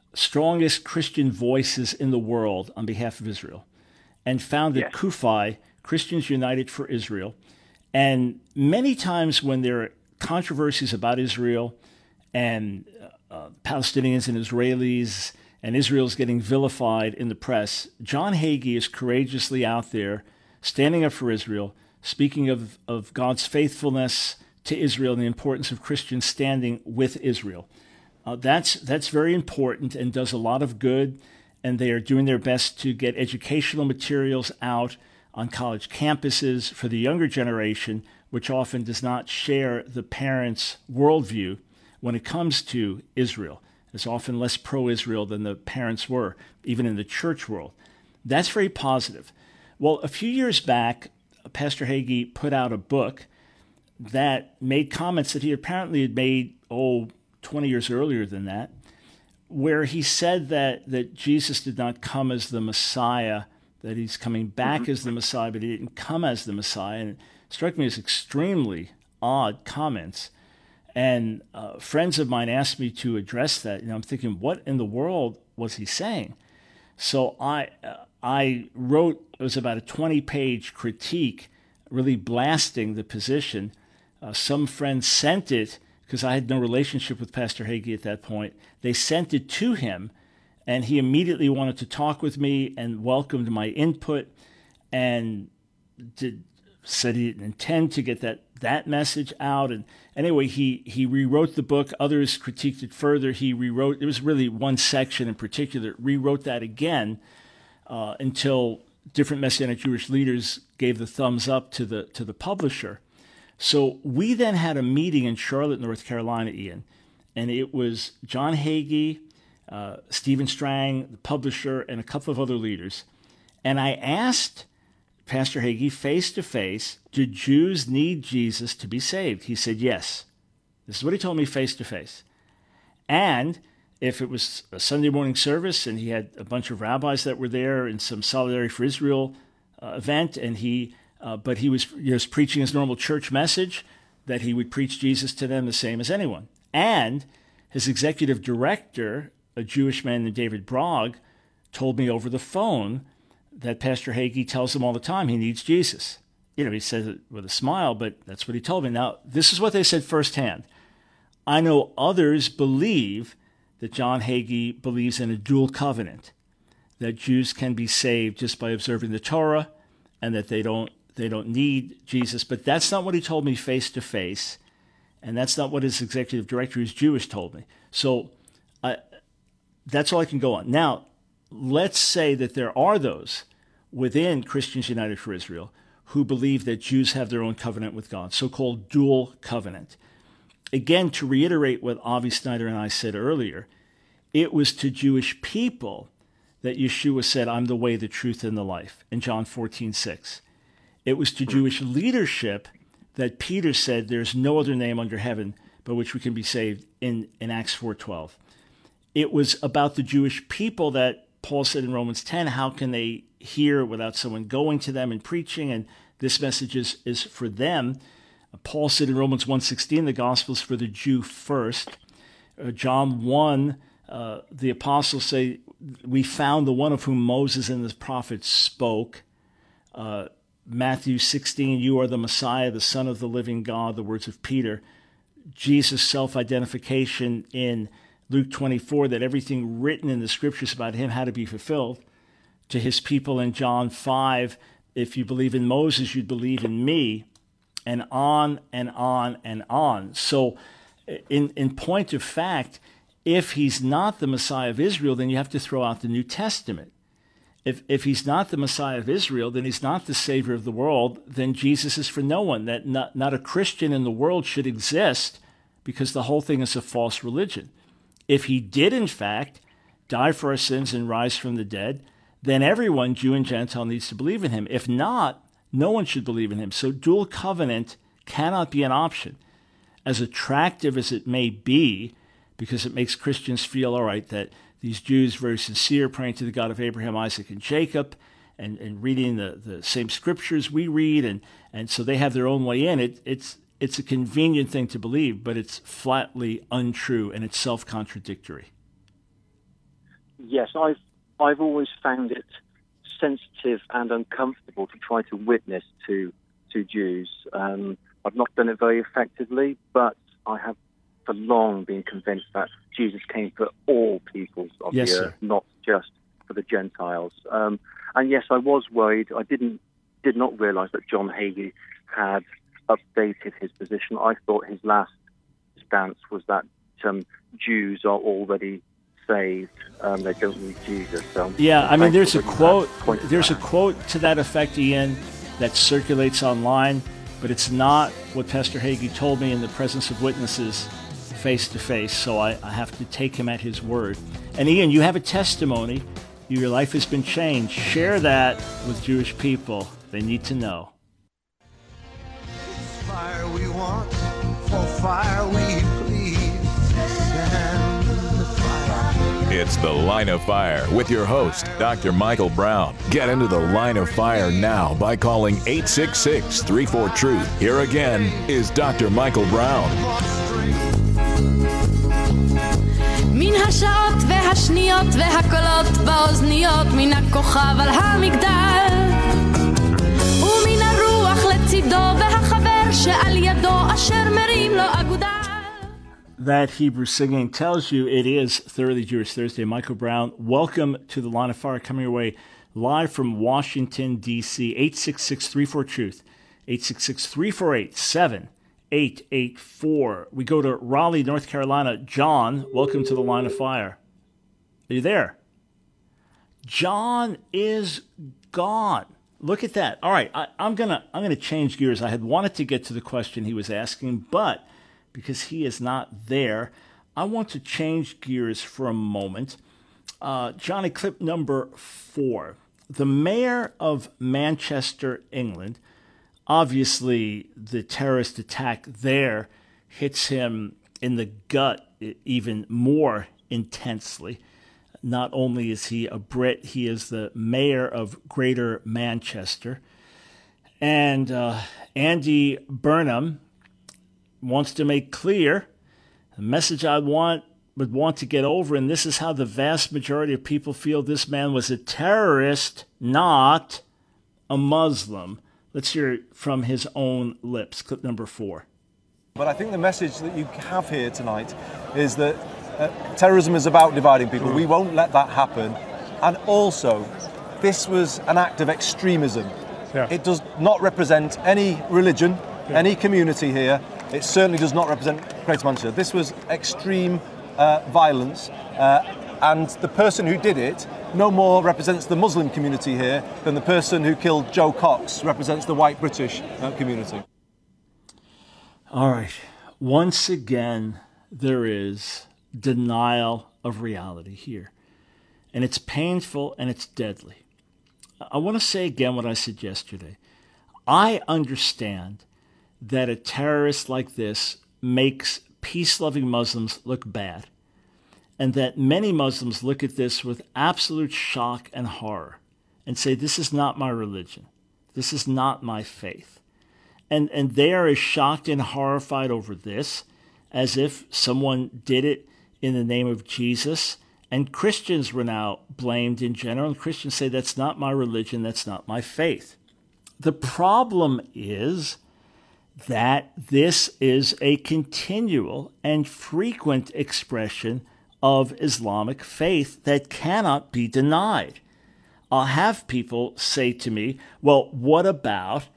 strongest Christian voices in the world on behalf of Israel, and founded Yes. CUFI, Christians United for Israel. And many times when there are controversies about Israel and Palestinians and Israelis, and Israel's getting vilified in the press, John Hagee is courageously out there, standing up for Israel, speaking of God's faithfulness to Israel and the importance of Christians standing with Israel. That's very important and does a lot of good, and they are doing their best to get educational materials out on college campuses for the younger generation, which often does not share the parents' worldview when it comes to Israel. It's often less pro-Israel than the parents were, even in the church world. That's very positive. Well, a few years back, Pastor Hagee put out a book that made comments that he apparently had made, 20 years earlier than that, where he said that Jesus did not come as the Messiah, that he's coming back as the Messiah, but he didn't come as the Messiah. And it struck me as extremely odd comments. And friends of mine asked me to address that. I'm thinking, what in the world was he saying? So I wrote, it was about a 20-page critique, really blasting the position. Some friends sent it, because I had no relationship with Pastor Hagee at that point. They sent it to him, and he immediately wanted to talk with me and welcomed my input, and said he didn't intend to get that message out. And anyway, he rewrote the book. Others critiqued it further. He rewrote, it was really one section in particular, rewrote that again until different Messianic Jewish leaders gave the thumbs up to the publisher. So we then had a meeting in Charlotte, North Carolina, Ian, and it was John Hagee, Stephen Strang, the publisher, and a couple of other leaders. And I asked Pastor Hagee face to face, do Jews need Jesus to be saved? He said yes. This is what he told me face to face. And if it was a Sunday morning service and he had a bunch of rabbis that were there in some Solidarity for Israel event, and but he was preaching his normal church message, that he would preach Jesus to them the same as anyone. And his executive director, a Jewish man named David Brog, told me over the phone that Pastor Hagee tells him all the time he needs Jesus. He says it with a smile, but that's what he told me. Now, this is what they said firsthand. I know others believe that John Hagee believes in a dual covenant, that Jews can be saved just by observing the Torah, and that they don't need Jesus. But that's not what he told me face to face, and that's not what his executive director, who's Jewish, told me. So that's all I can go on. Now, let's say that there are those within Christians United for Israel who believe that Jews have their own covenant with God, so-called dual covenant. Again, to reiterate what Avi Snyder and I said earlier, it was to Jewish people that Yeshua said, I'm the way, the truth, and the life, in John 14:6. It was to Jewish leadership that Peter said, there's no other name under heaven by which we can be saved, in Acts 4:12. It was about the Jewish people that Paul said in Romans 10, how can they hear without someone going to them and preaching? And this message is for them. Paul said in Romans 1:16, the gospel is for the Jew first. John 1, the apostles say, we found the one of whom Moses and the prophets spoke. Matthew 16, you are the Messiah, the Son of the living God, the words of Peter. Jesus' self-identification in Luke 24, that everything written in the scriptures about him had to be fulfilled. To his people in John 5, if you believe in Moses, you'd believe in me, and on and on and on. So in point of fact, if he's not the Messiah of Israel, then you have to throw out the New Testament. If he's not the Messiah of Israel, then he's not the Savior of the world, then Jesus is for no one. That not a Christian in the world should exist, because the whole thing is a false religion. If he did, in fact, die for our sins and rise from the dead, then everyone, Jew and Gentile, needs to believe in him. If not, no one should believe in him. So dual covenant cannot be an option. As attractive as it may be, because it makes Christians feel, all right, that these Jews, very sincere, praying to the God of Abraham, Isaac, and Jacob, and reading the same scriptures we read, and so they have their own way in. It's a convenient thing to believe, but it's flatly untrue, and it's self-contradictory. Yes, I've always found it sensitive and uncomfortable to try to witness to Jews. I've not done it very effectively, but I have for long been convinced that Jesus came for all peoples of the earth, not just for the Gentiles. And yes, I was worried. I did not realize that John Hagee had updated his position. I thought his last stance was that Jews are already saved. They don't need Jesus. So yeah, I mean, there's a quote. There's a quote to that effect, Ian, that circulates online, but it's not what Pastor Hagee told me in the presence of witnesses, face to face. So I have to take him at his word. And Ian, you have a testimony. Your life has been changed. Share that with Jewish people. They need to know. It's fire we want, for fire we plead. Send the fire. It's The Line of Fire with your host, Dr. Michael Brown. Get into the Line of Fire now by calling 866-34-TRUTH. Here again is Dr. Michael Brown. מן השעות והשניות והקולות באוזניות מן הכוכב על המגדל ומן הרוח לצידו והחבר שעל ידו אשר מרים לו אגודל. That Hebrew singing tells you it is Thoroughly Jewish Thursday. Michael Brown, welcome to the Line of Fire, coming your way live from Washington, D.C. 866-34-TRUTH, 866-348-7884. We go to Raleigh, North Carolina. John, welcome to the Line of Fire. Are you there? John is gone. Look at that. All right, I'm gonna change gears. I had wanted to get to the question he was asking, but because he is not there, I want to change gears for a moment. Johnny, clip number 4. The mayor of Manchester, England, obviously the terrorist attack there hits him in the gut even more intensely. Not only is he a Brit, he is the mayor of Greater Manchester. And Andy Burnham wants to make clear the message would want to get over, and this is how the vast majority of people feel: this man was a terrorist, not a Muslim. Let's hear it from his own lips. Clip number 4. But I think the message that you have here tonight is that terrorism is about dividing people. We won't let that happen. And also, this was an act of extremism. Yeah. It does not represent any religion, any community here. It certainly does not represent Greater Manchester. This was extreme violence, and the person who did it no more represents the Muslim community here than the person who killed Joe Cox represents the white British community. All right. Once again, there is denial of reality here. And it's painful and it's deadly. I want to say again what I said yesterday. I understand that a terrorist like this makes peace-loving Muslims look bad, and that many Muslims look at this with absolute shock and horror and say, this is not my religion. This is not my faith. And they are as shocked and horrified over this as if someone did it in the name of Jesus. And Christians were now blamed in general. And Christians say, that's not my religion, that's not my faith. The problem is that this is a continual and frequent expression of Islamic faith that cannot be denied. I'll have people say to me, well, what about,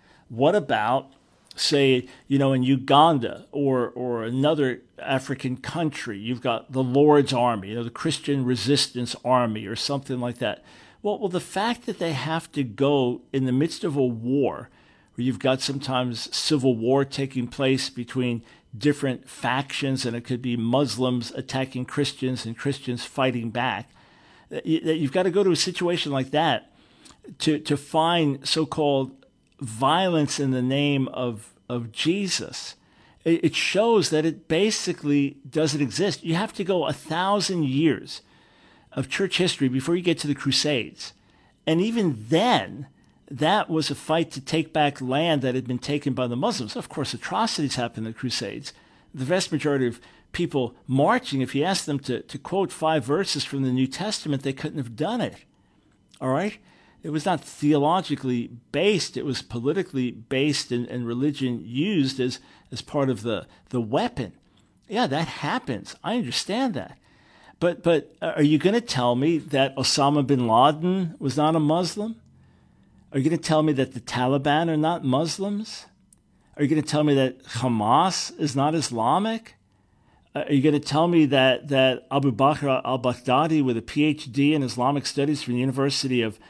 say, in Uganda or another African country, you've got the Lord's Army, the Christian Resistance Army or something like that. Well, the fact that they have to go in the midst of a war, where you've got sometimes civil war taking place between different factions, and it could be Muslims attacking Christians and Christians fighting back, that you've got to go to a situation like that to find so-called violence in the name of Jesus. It shows that it basically doesn't exist. You have to go 1,000 years of church history before you get to the Crusades. And even then, that was a fight to take back land that had been taken by the Muslims. Of course, atrocities happened in the Crusades. The vast majority of people marching. If you asked them to quote 5 verses from the New Testament, they couldn't have done it. All right? It was not theologically based. It was politically based, and religion used as part of the weapon. Yeah, that happens. I understand that. But are you going to tell me that Osama bin Laden was not a Muslim? Are you going to tell me that the Taliban are not Muslims? Are you going to tell me that Hamas is not Islamic? Are you going to tell me that Abu Bakr al-Baghdadi, with a PhD in Islamic studies from the University of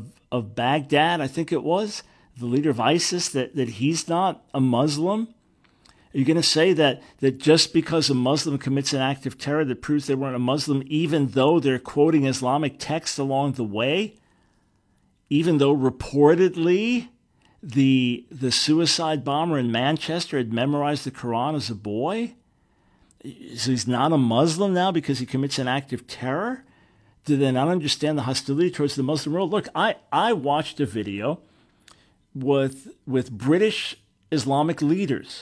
Baghdad, I think it was, the leader of ISIS, that he's not a Muslim? Are you going to say that just because a Muslim commits an act of terror that proves they weren't a Muslim, even though they're quoting Islamic texts along the way, even though reportedly the suicide bomber in Manchester had memorized the Quran as a boy? So he's not a Muslim now because he commits an act of terror? Do they not understand the hostility towards the Muslim world? Look, I watched a video with British Islamic leaders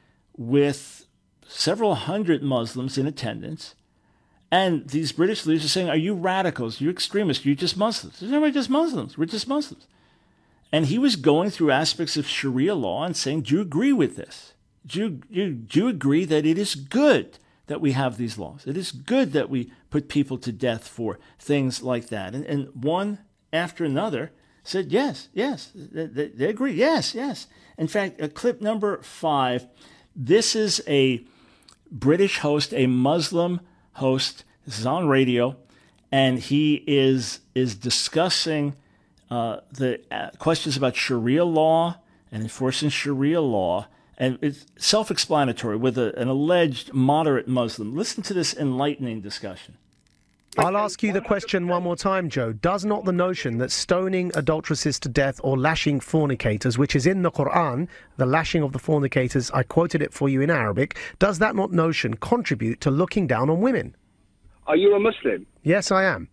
with several hundred Muslims in attendance, and these British leaders are saying, are you radicals? Are you extremists? Are you just Muslims? We're just Muslims. We're just Muslims. And he was going through aspects of Sharia law and saying, do you agree with this? Do you agree that it is good that we have these laws? It is good that we put people to death for things like that. And one after another said, yes. They agree. Yes. In fact, clip number 5, this is a British host, a Muslim host. This is on radio, and he is discussing the questions about Sharia law and enforcing Sharia law. And it's self-explanatory with an alleged moderate Muslim. Listen to this enlightening discussion. I'll ask you the question one more time, Joe. Does not the notion that stoning adulteresses to death or lashing fornicators, which is in the Quran, the lashing of the fornicators, I quoted it for you in Arabic, does that not notion contribute to looking down on women? Are you a Muslim? Yes, I am.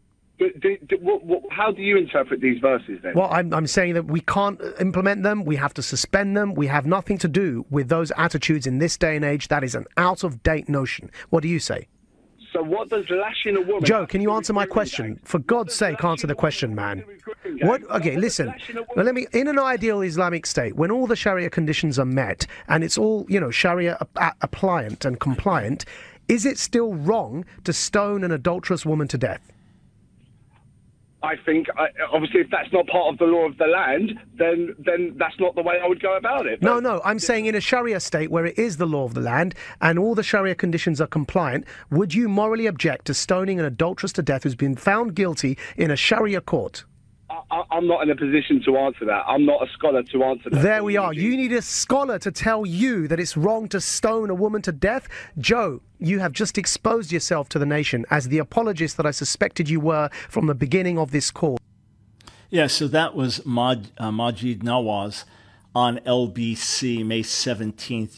How do you interpret these verses then? Well, I'm saying that we can't implement them, we have to suspend them, we have nothing to do with those attitudes in this day and age. That is an out-of-date notion. What do you say? So what does lashing a woman... Joe, can you answer my question? For God's sake, answer the question, man. What? Okay, listen. Well, in an ideal Islamic state, when all the Sharia conditions are met, and it's all, Sharia appliant and compliant, is it still wrong to stone an adulterous woman to death? I think, obviously, if that's not part of the law of the land, then that's not the way I would go about it. But no, I'm saying in a Sharia state where it is the law of the land and all the Sharia conditions are compliant, would you morally object to stoning an adulteress to death who's been found guilty in a Sharia court? I'm not in a position to answer that. I'm not a scholar to answer that. There we are. You need a scholar to tell you that it's wrong to stone a woman to death. Joe, you have just exposed yourself to the nation as the apologist that I suspected you were from the beginning of this call. Yeah, so that was Maajid Nawaz on LBC, May 17th,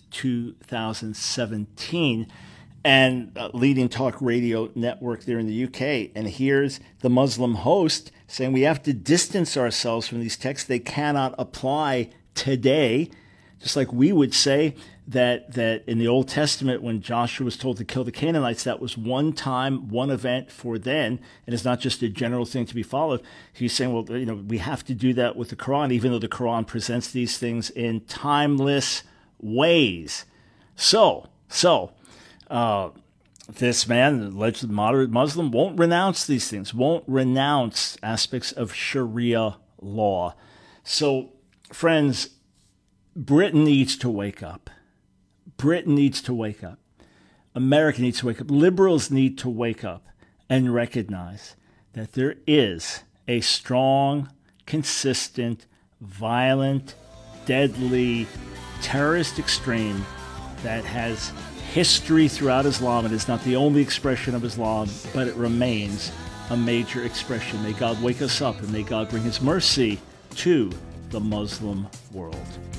2017. And leading talk radio network there in the UK. And here's the Muslim host saying we have to distance ourselves from these texts. They cannot apply today. Just like we would say that in the Old Testament, when Joshua was told to kill the Canaanites, that was one time, one event for then. And it's not just a general thing to be followed. He's saying, well, we have to do that with the Quran, even though the Quran presents these things in timeless ways. So, this man, alleged moderate Muslim, won't renounce these things, won't renounce aspects of Sharia law. So, friends, Britain needs to wake up. Britain needs to wake up. America needs to wake up. Liberals need to wake up and recognize that there is a strong, consistent, violent, deadly, terrorist extreme that has history throughout Islam. It is not the only expression of Islam, but it remains a major expression. May God wake us up, and may God bring his mercy to the Muslim world.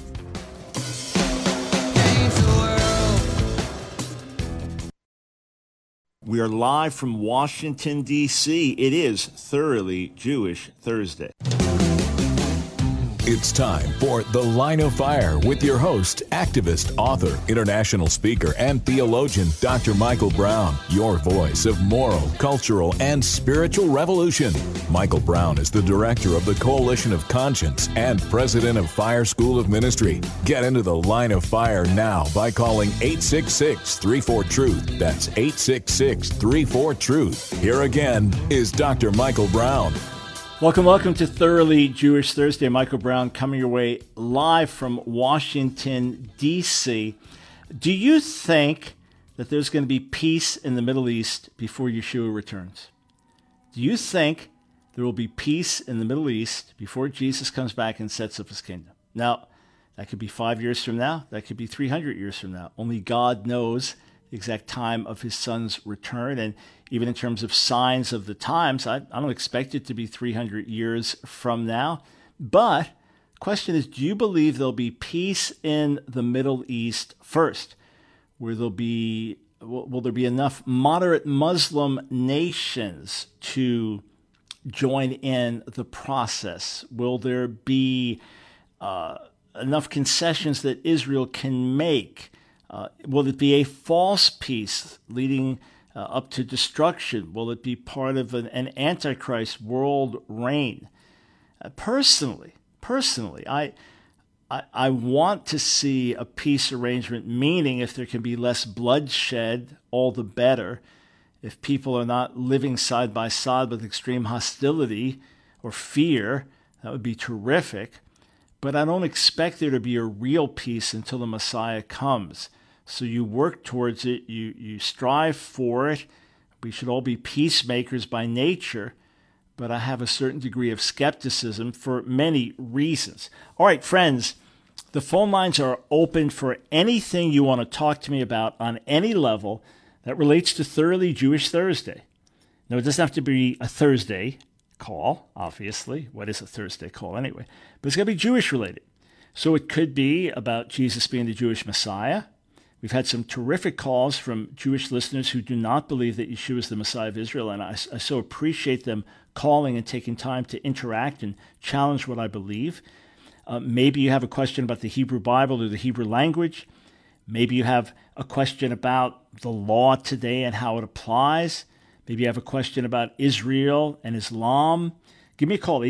We are live from Washington, D.C. It is Thoroughly Jewish Thursday. It's time for The Line of Fire with your host, activist, author, international speaker, and theologian, Dr. Michael Brown, your voice of moral, cultural, and spiritual revolution. Michael Brown is the director of the Coalition of Conscience and president of Fire School of Ministry. Get into The Line of Fire now by calling 866-34-TRUTH. That's 866-34-TRUTH. Here again is Dr. Michael Brown. Welcome to Thoroughly Jewish Thursday. Michael Brown coming your way live from Washington, D.C. Do you think that there's going to be peace in the Middle East before Yeshua returns? Do you think there will be peace in the Middle East before Jesus comes back and sets up his kingdom? Now, that could be 5 years from now. That could be 300 years from now. Only God knows the exact time of his son's return. And even in terms of signs of the times, I don't expect it to be 300 years from now. But the question is, do you believe there'll be peace in the Middle East first? Where will there be enough moderate Muslim nations to join in the process? Will there be enough concessions that Israel can make? Will it be a false peace leading up to destruction? Will it be part of an Antichrist world reign? Personally, I want to see a peace arrangement, meaning if there can be less bloodshed, all the better. If people are not living side by side with extreme hostility or fear, that would be terrific. But I don't expect there to be a real peace until the Messiah comes. So you work towards it, you strive for it. We should all be peacemakers by nature, but I have a certain degree of skepticism for many reasons. All right, friends, the phone lines are open for anything you want to talk to me about on any level that relates to Thoroughly Jewish Thursday. Now, it doesn't have to be a Thursday call, obviously. What is a Thursday call anyway? But it's going to be Jewish related. So it could be about Jesus being the Jewish Messiah. We've had some terrific calls from Jewish listeners who do not believe that Yeshua is the Messiah of Israel, and I so appreciate them calling and taking time to interact and challenge what I believe. Maybe you have a question about the Hebrew Bible or the Hebrew language. Maybe you have a question about the law today and how it applies. Maybe you have a question about Israel and Islam. Give me a call,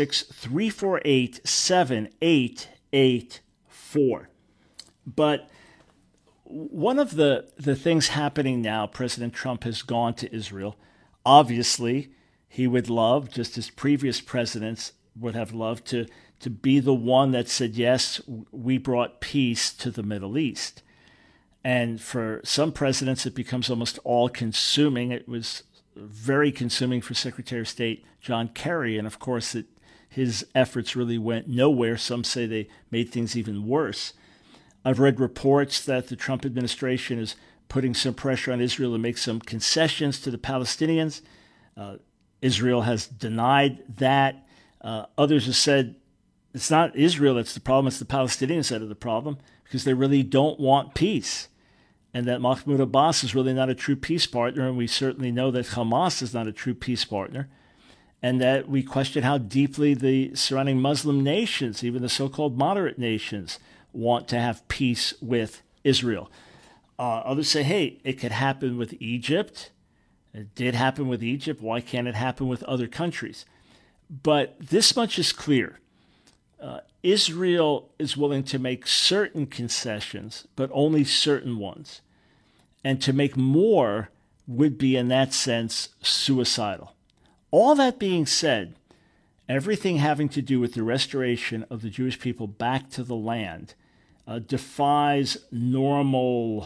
866-348-7884. But one of the things happening now, President Trump has gone to Israel. Obviously, he would love, just as previous presidents would have loved, to be the one that said, yes, we brought peace to the Middle East. And for some presidents, it becomes almost all-consuming. It was very consuming for Secretary of State John Kerry. And, of course, his efforts really went nowhere. Some say they made things even worse. I've read reports that the Trump administration is putting some pressure on Israel to make some concessions to the Palestinians. Israel has denied that. Others have said it's not Israel that's the problem, it's the Palestinians that are the problem, because they really don't want peace. And that Mahmoud Abbas is really not a true peace partner, and we certainly know that Hamas is not a true peace partner. And that we question how deeply the surrounding Muslim nations, even the so-called moderate nations, want to have peace with Israel. Others say, hey, it could happen with Egypt. It did happen with Egypt. Why can't it happen with other countries? But this much is clear. Israel is willing to make certain concessions, but only certain ones. And to make more would be, in that sense, suicidal. All that being said, everything having to do with the restoration of the Jewish people back to the land defies normal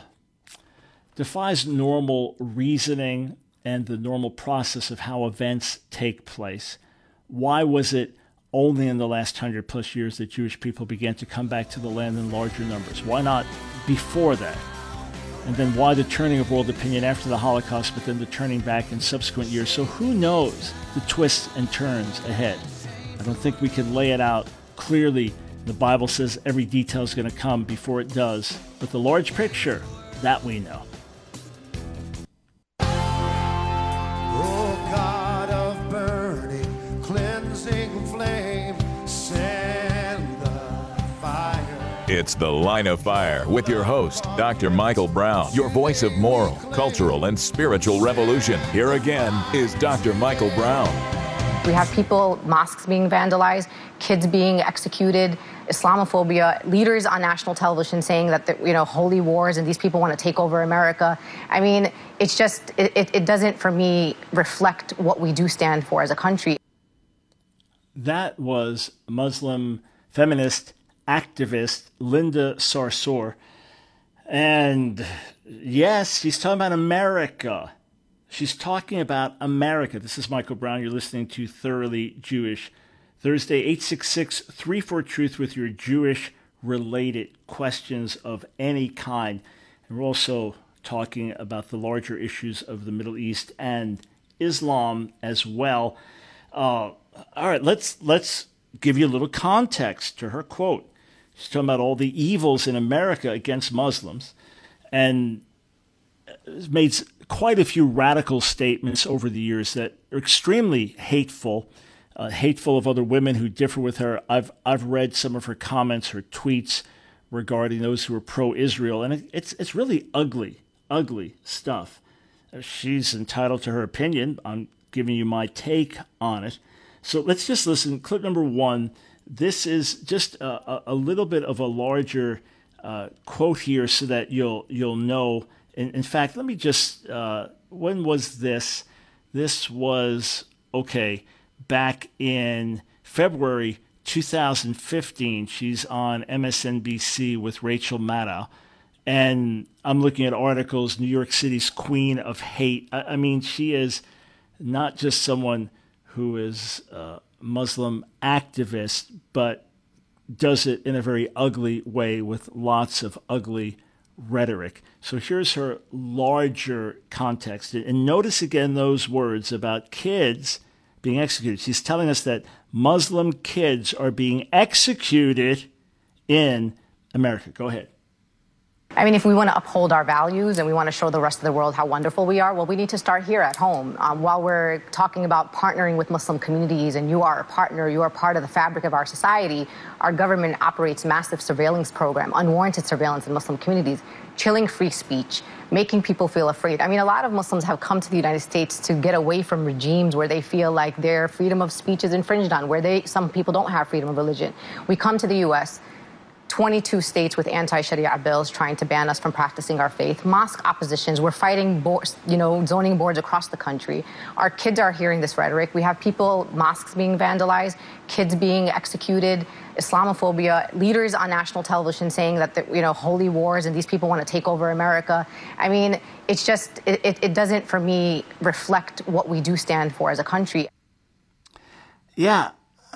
reasoning and the normal process of how events take place. Why was it only in the last 100 plus years that Jewish people began to come back to the land in larger numbers? Why not before that? And then why the turning of world opinion after the Holocaust, but then the turning back in subsequent years? So who knows the twists and turns ahead? I don't think we can lay it out clearly. The Bible says every detail is going to come before it does. But the large picture, that we know. Oh, God of burning, cleansing flame, send It's The Line of Fire with your host, Dr. Michael Brown, your voice of moral, cultural, and spiritual revolution. Here again is Dr. Michael Brown. We have people, mosques being vandalized, kids being executed, Islamophobia, leaders on national television saying that, holy wars and these people want to take over America. I mean, it's just, it doesn't, for me, reflect what we do stand for as a country. That was Muslim feminist activist Linda Sarsour. And yes, she's talking about America. She's talking about America. This is Michael Brown. You're listening to Thoroughly Jewish. Thursday, 866-34-TRUTH with your Jewish-related questions of any kind. And we're also talking about the larger issues of the Middle East and Islam as well. All right, let's give you a little context to her quote. She's talking about all the evils in America against Muslims and made quite a few radical statements over the years that are extremely hateful of other women who differ with her. I've read some of her comments, her tweets regarding those who are pro-Israel, and it's really ugly stuff. She's entitled to her opinion. I'm giving you my take on it. So let's just listen. Clip number 1. This is just a little bit of a larger quote here so that you'll know. In fact, let me just, when was this? This was, back in February 2015. She's on MSNBC with Rachel Maddow. And I'm looking at articles, New York City's Queen of Hate. I mean, she is not just someone who is a Muslim activist, but does it in a very ugly way with lots of ugly rhetoric. So here's her larger context. And notice again those words about kids being executed. She's telling us that Muslim kids are being executed in America. Go ahead. I mean, if we want to uphold our values and we want to show the rest of the world how wonderful we are, well, we need to start here at home. While we're talking about partnering with Muslim communities and you are a partner, you are part of the fabric of our society, our government operates massive surveillance program, unwarranted surveillance in Muslim communities, chilling free speech, making people feel afraid. I mean, a lot of Muslims have come to the United States to get away from regimes where they feel like their freedom of speech is infringed on, where some people don't have freedom of religion. We come to the U.S., 22 states with anti-Sharia bills trying to ban us from practicing our faith. Mosque oppositions. We're fighting zoning boards across the country. Our kids are hearing this rhetoric. We have people, mosques being vandalized, kids being executed, Islamophobia, leaders on national television saying that, holy wars and these people want to take over America. I mean, it's just, it doesn't, for me, reflect what we do stand for as a country. Yeah.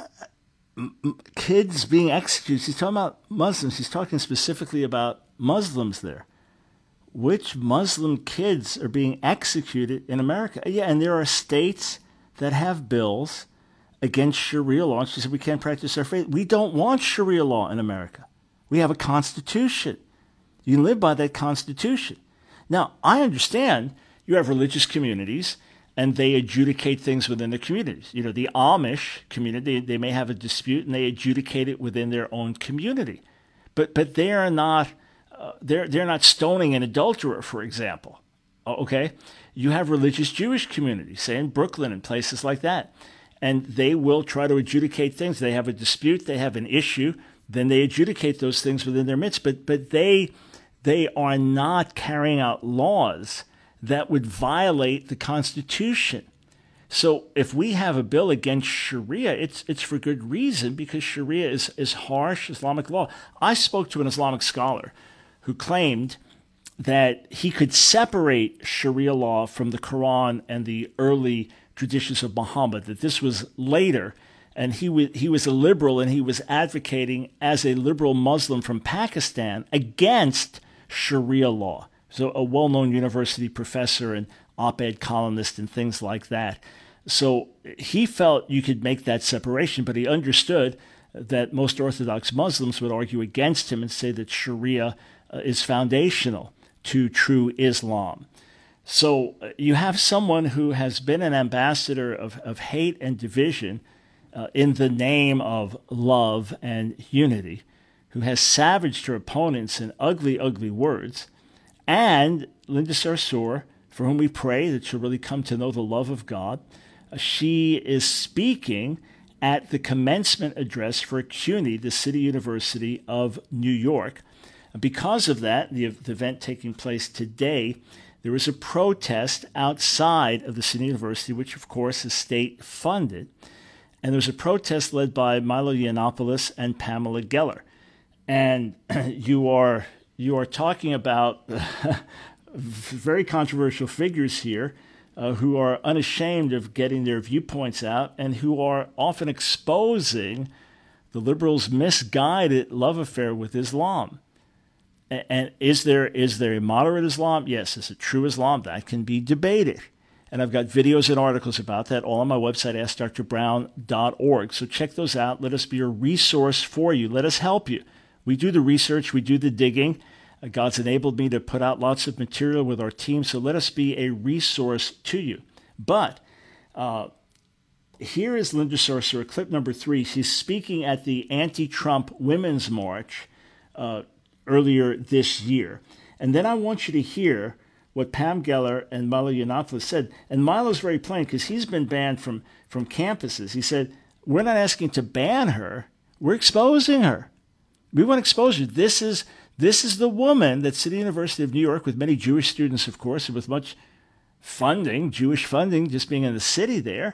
Kids being executed. She's talking about Muslims. She's talking specifically about Muslims there. Which Muslim kids are being executed in America? Yeah, and there are states that have bills against Sharia law. She said we can't practice our faith. We don't want Sharia law in America. We have a constitution. You live by that constitution. Now, I understand you have religious communities and they adjudicate things within the communities. The Amish community, they may have a dispute and they adjudicate it within their own community. But they are not, they're not stoning an adulterer, for example. Okay? You have religious Jewish communities, say in Brooklyn and places like that. And they will try to adjudicate things. They have a dispute, they have an issue, then they adjudicate those things within their midst. But they are not carrying out laws that would violate the Constitution. So if we have a bill against Sharia, it's for good reason, because Sharia is harsh Islamic law. I spoke to an Islamic scholar who claimed that he could separate Sharia law from the Quran and the early traditions of Muhammad, that this was later, and he was a liberal and he was advocating as a liberal Muslim from Pakistan against Sharia law. So a well-known university professor and op-ed columnist and things like that. So he felt you could make that separation, but he understood that most Orthodox Muslims would argue against him and say that Sharia is foundational to true Islam. So you have someone who has been an ambassador of hate and division in the name of love and unity, who has savaged her opponents in ugly, ugly words, and Linda Sarsour, for whom we pray that she'll really come to know the love of God. She is speaking at the commencement address for CUNY, the City University of New York. Because of that, the event taking place today, there was a protest outside of the City University, which of course is state-funded. And there was a protest led by Milo Yiannopoulos and Pamela Geller. And you are talking about very controversial figures here who are unashamed of getting their viewpoints out and who are often exposing the liberals' misguided love affair with Islam. And is there a moderate Islam? Yes. Is it true Islam? That can be debated. And I've got videos and articles about that all on my website, AskDrBrown.org. So check those out. Let us be a resource for you. Let us help you. We do the research. We do the digging. God's enabled me to put out lots of material with our team. So let us be a resource to you. But here is Linda Sarsour, clip number 3. She's speaking at the anti-Trump Women's March earlier this year. And then I want you to hear what Pam Geller and Milo Yiannopoulos said. And Milo's very plain because he's been banned from campuses. He said, we're not asking to ban her. We're exposing her. We want exposure. This is the woman that City University of New York, with many Jewish students, of course, and with much funding, Jewish funding, just being in the city there.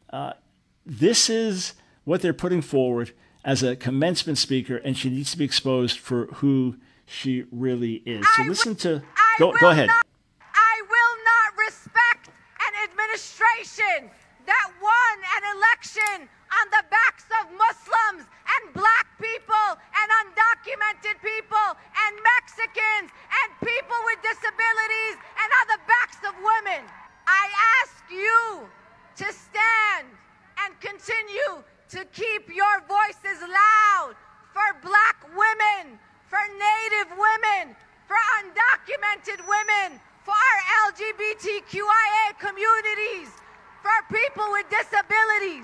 This is what they're putting forward as a commencement speaker, and she needs to be exposed for who she really is. So listen to... Go ahead. I will not respect an administration that won an election on the backs of Muslims and black people and undocumented people and Mexicans and people with disabilities and on the backs of women. I ask you to stand and continue to keep your voices loud for black women, for Native women, for undocumented women, for our LGBTQIA communities, for people with disabilities.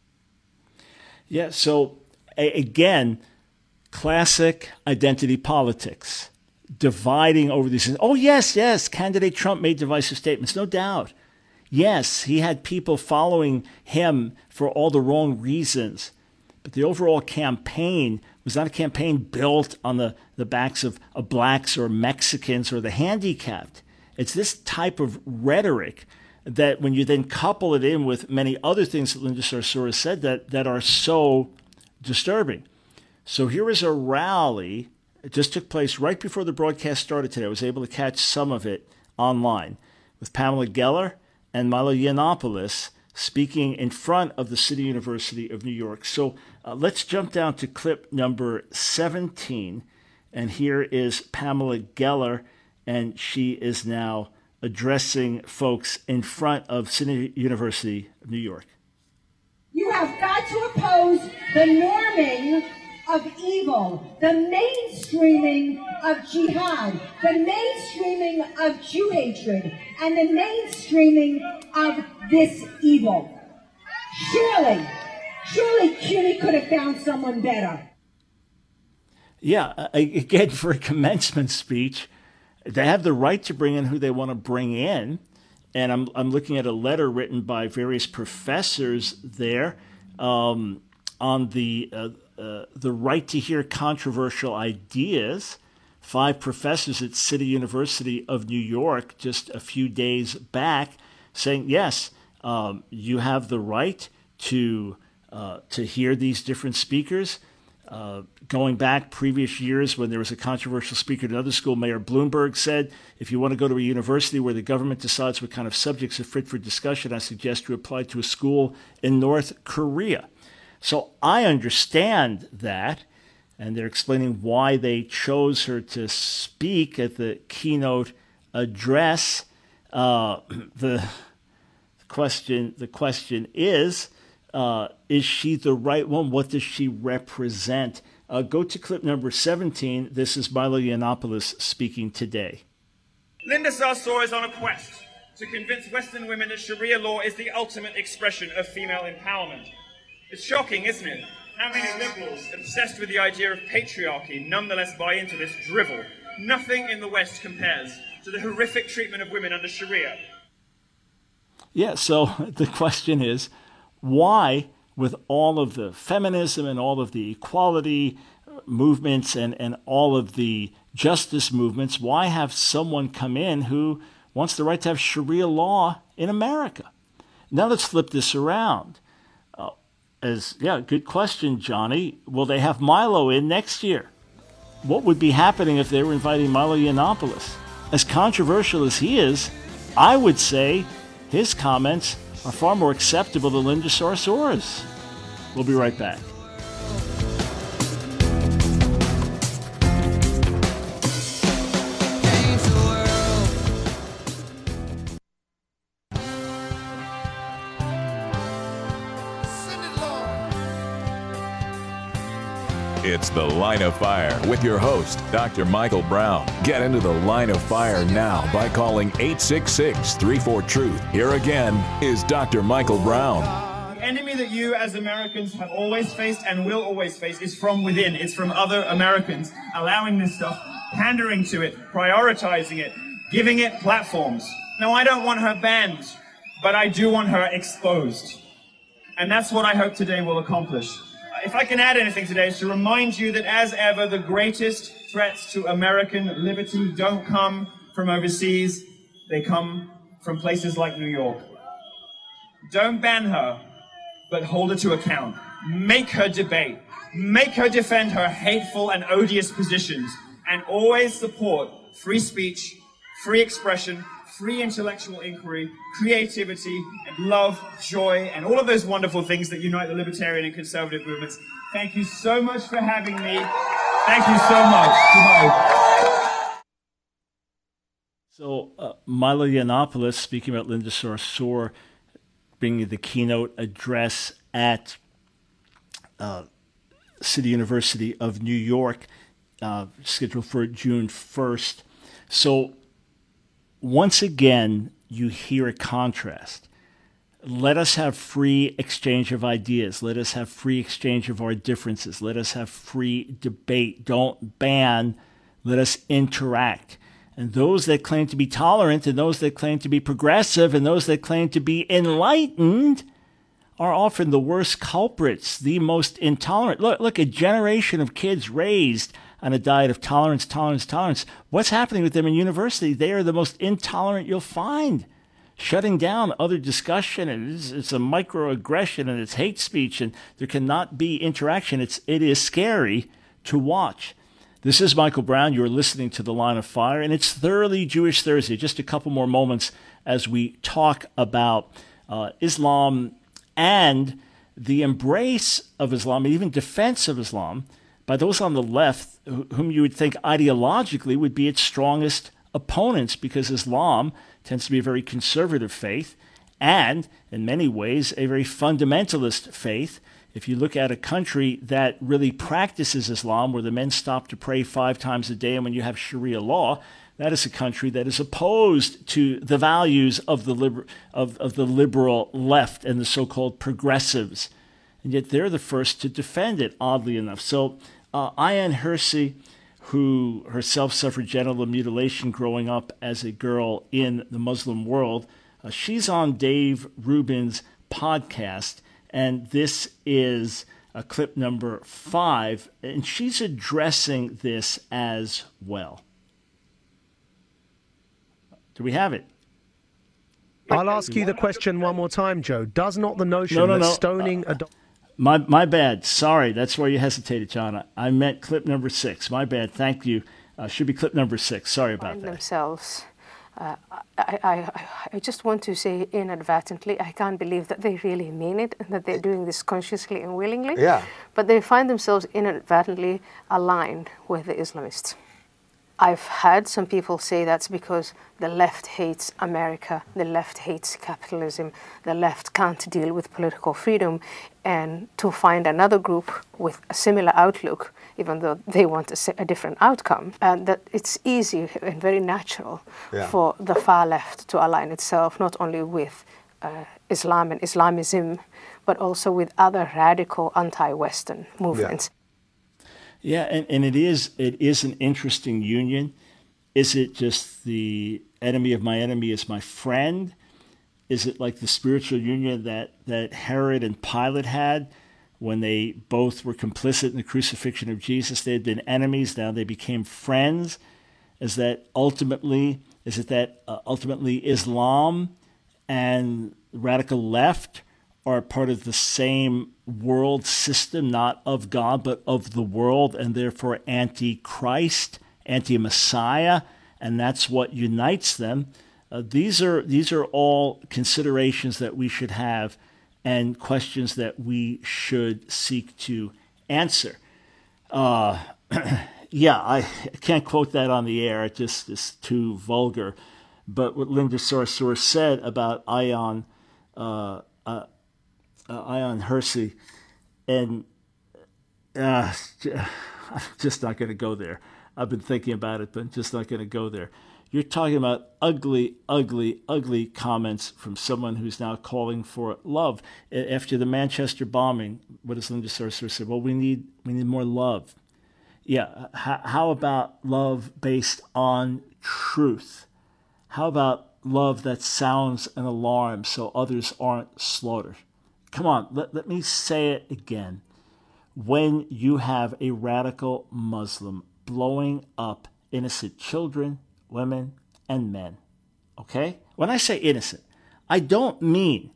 Yeah, so again, classic identity politics, dividing over these things. Oh, yes, candidate Trump made divisive statements, no doubt. Yes, he had people following him for all the wrong reasons. But the overall campaign was not a campaign built on the backs of blacks or Mexicans or the handicapped. It's this type of rhetoric that when you then couple it in with many other things that Linda Sarsour said that are so disturbing. So here is a rally. It just took place right before the broadcast started today. I was able to catch some of it online with Pamela Geller and Milo Yiannopoulos speaking in front of the City University of New York. So let's jump down to clip number 17. And here is Pamela Geller, and she is now addressing folks in front of City University of New York. You have got to oppose the norming of evil, the mainstreaming of jihad, the mainstreaming of Jew hatred, and the mainstreaming of this evil. Surely CUNY could have found someone better. Yeah, again, for a commencement speech, they have the right to bring in who they want to bring in. And I'm looking at a letter written by various professors there on the right to hear controversial ideas. 5 professors at City University of New York just a few days back saying, yes, you have the right to hear these different speakers. Going back previous years when there was a controversial speaker at another school, Mayor Bloomberg said, if you want to go to a university where the government decides what kind of subjects are fit for discussion, I suggest you apply to a school in North Korea. So I understand that, and they're explaining why they chose her to speak at the keynote address. The question is she the right one? What does she represent? Go to clip number 17. This is Milo Yiannopoulos speaking today. Linda Sarsour is on a quest to convince Western women that Sharia law is the ultimate expression of female empowerment. It's shocking, isn't it, How many liberals, obsessed with the idea of patriarchy, nonetheless buy into this drivel? Nothing in the West compares to the horrific treatment of women under Sharia. Yeah, so the question is, why, with all of the feminism and all of the equality movements and all of the justice movements, why have someone come in who wants the right to have Sharia law in America? Now let's flip this around. Good question, Johnny. Will they have Milo in next year? What would be happening if they were inviting Milo Yiannopoulos? As controversial as he is, I would say his comments are far more acceptable than Linda Sarsour's. We'll be right back. It's The Line of Fire with your host, Dr. Michael Brown. Get into the Line of Fire now by calling 866-34-TRUTH. Here again is Dr. Michael Brown. The enemy that you as Americans have always faced and will always face is from within. It's from other Americans allowing this stuff, pandering to it, prioritizing it, giving it platforms. Now, I don't want her banned, but I do want her exposed. And that's what I hope today will accomplish. If I can add anything today, it's to remind you that, as ever, the greatest threats to American liberty don't come from overseas. They come from places like New York. Don't ban her, but hold her to account. Make her debate. Make her defend her hateful and odious positions. And always support free speech, free expression, free intellectual inquiry, creativity, and love, joy, and all of those wonderful things that unite the libertarian and conservative movements. Thank you so much for having me. Thank you so much. Goodbye. So, Milo Yiannopoulos, speaking about Linda Sarsour, bringing the keynote address at City University of New York, scheduled for June 1st. So, once again, you hear a contrast. Let us have free exchange of ideas. Let us have free exchange of our differences. Let us have free debate. Don't ban. Let us interact. And those that claim to be tolerant and those that claim to be progressive and those that claim to be enlightened are often the worst culprits, the most intolerant. Look, a generation of kids raised on a diet of tolerance, tolerance, tolerance. What's happening with them in university? They are the most intolerant you'll find. Shutting down other discussion, and it's a microaggression, and it's hate speech, and there cannot be interaction. It is scary to watch. This is Michael Brown. You're listening to The Line of Fire, and it's Thoroughly Jewish Thursday. Just a couple more moments as we talk about Islam and the embrace of Islam, and even defense of Islam, by those on the left whom you would think ideologically would be its strongest opponents, because Islam tends to be a very conservative faith and, in many ways, a very fundamentalist faith. If you look at a country that really practices Islam, where the men stop to pray 5 times a day, and when you have Sharia law, that is a country that is opposed to the values of the liberal left and the so-called progressives. And yet they're the first to defend it, oddly enough. So Ayaan Hirsi, who herself suffered genital mutilation growing up as a girl in the Muslim world, she's on Dave Rubin's podcast, and this is clip number 5, and she's addressing this as well. Do we have it? I'll ask you the question one more time, Joe. Does not the notion that stoning a dog... My bad. Sorry, that's where you hesitated, John. I meant clip number 6. My bad. Thank you. Should be clip number 6. Sorry about that. Themselves. I just want to say inadvertently, I can't believe that they really mean it and that they're doing this consciously and willingly. Yeah. But they find themselves inadvertently aligned with the Islamists. I've heard some people say that's because the left hates America, the left hates capitalism, the left can't deal with political freedom, and to find another group with a similar outlook, even though they want a different outcome, that it's easy and very natural for the far left to align itself not only with Islam and Islamism, but also with other radical anti-Western movements. Yeah, and it is an interesting union. Is it just the enemy of my enemy is my friend? Is it like the spiritual union that Herod and Pilate had when they both were complicit in the crucifixion of Jesus? They had been enemies, now they became friends. Is it that ultimately Islam and radical left are part of the same world system, not of God, but of the world, and therefore anti-Christ, anti-Messiah, and that's what unites them? These are all considerations that we should have and questions that we should seek to answer. Yeah, I can't quote that on the air. It just is too vulgar. But what Linda Sarsour said about Ayaan Hirsi, and I'm just not going to go there. I've been thinking about it, but I'm just not going to go there. You're talking about ugly, ugly, ugly comments from someone who's now calling for love. After the Manchester bombing, what does Linda Sarsour say? Well, we need more love. Yeah, how about love based on truth? How about love that sounds an alarm so others aren't slaughtered? Come on, let me say it again. When you have a radical Muslim blowing up innocent children, women, and men, okay? When I say innocent, I don't mean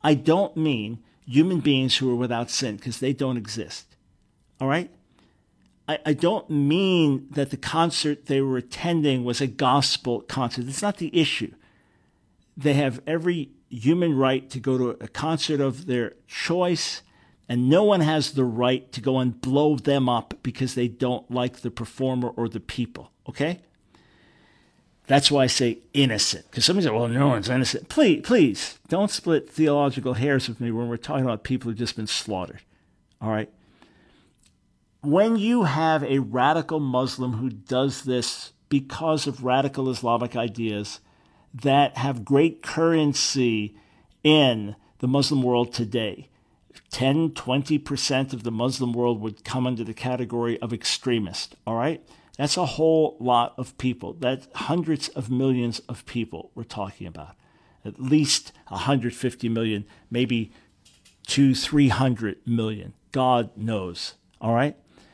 human beings who are without sin, because they don't exist, all right? I don't mean that the concert they were attending was a gospel concert. That's not the issue. They have every human right to go to a concert of their choice, and no one has the right to go and blow them up because they don't like the performer or the people, okay? That's why I say innocent, because somebody said, well, no one's innocent. Please, don't split theological hairs with me when we're talking about people who've just been slaughtered, all right? When you have a radical Muslim who does this because of radical Islamic ideas that have great currency in the Muslim world today, 10, 20% of the Muslim world would come under the category of extremist, all right? That's a whole lot of people. That's hundreds of millions of people we're talking about. At least 150 million, maybe 200-300 million. God knows, all right?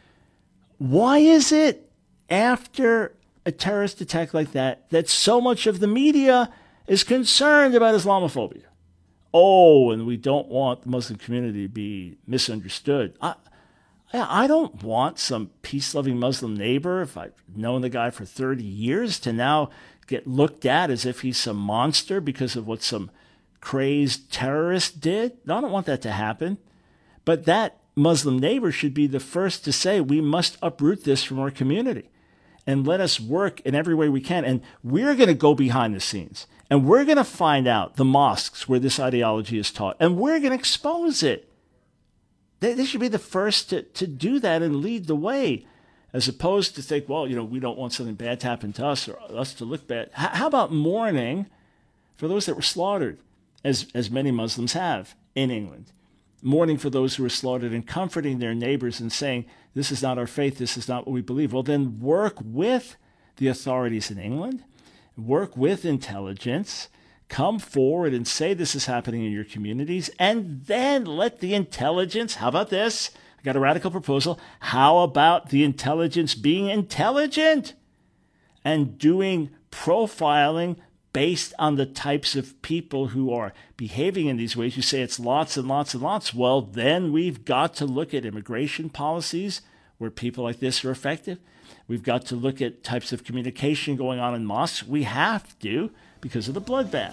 Why is it after a terrorist attack like that so much of the media is concerned about Islamophobia? Oh, and we don't want the Muslim community to be misunderstood. I don't want some peace-loving Muslim neighbor, if I've known the guy for 30 years, to now get looked at as if he's some monster because of what some crazed terrorist did. No, I don't want that to happen. But that Muslim neighbor should be the first to say, we must uproot this from our community and let us work in every way we can. And we're going to go behind the scenes and we're going to find out the mosques where this ideology is taught and we're going to expose it. They should be the first to do that and lead the way, as opposed to think, well, we don't want something bad to happen to us or us to look bad. How about mourning for those that were slaughtered, as many Muslims have in England? Mourning for those who were slaughtered and comforting their neighbors and saying, this is not our faith, this is not what we believe. Well, then work with the authorities in England, work with intelligence, come forward and say this is happening in your communities, and then let the intelligence, how about this? I got a radical proposal. How about the intelligence being intelligent and doing profiling based on the types of people who are behaving in these ways? You say it's lots and lots and lots. Well, then we've got to look at immigration policies where people like this are effective. We've got to look at types of communication going on in mosques. We have to, because of the bloodbath.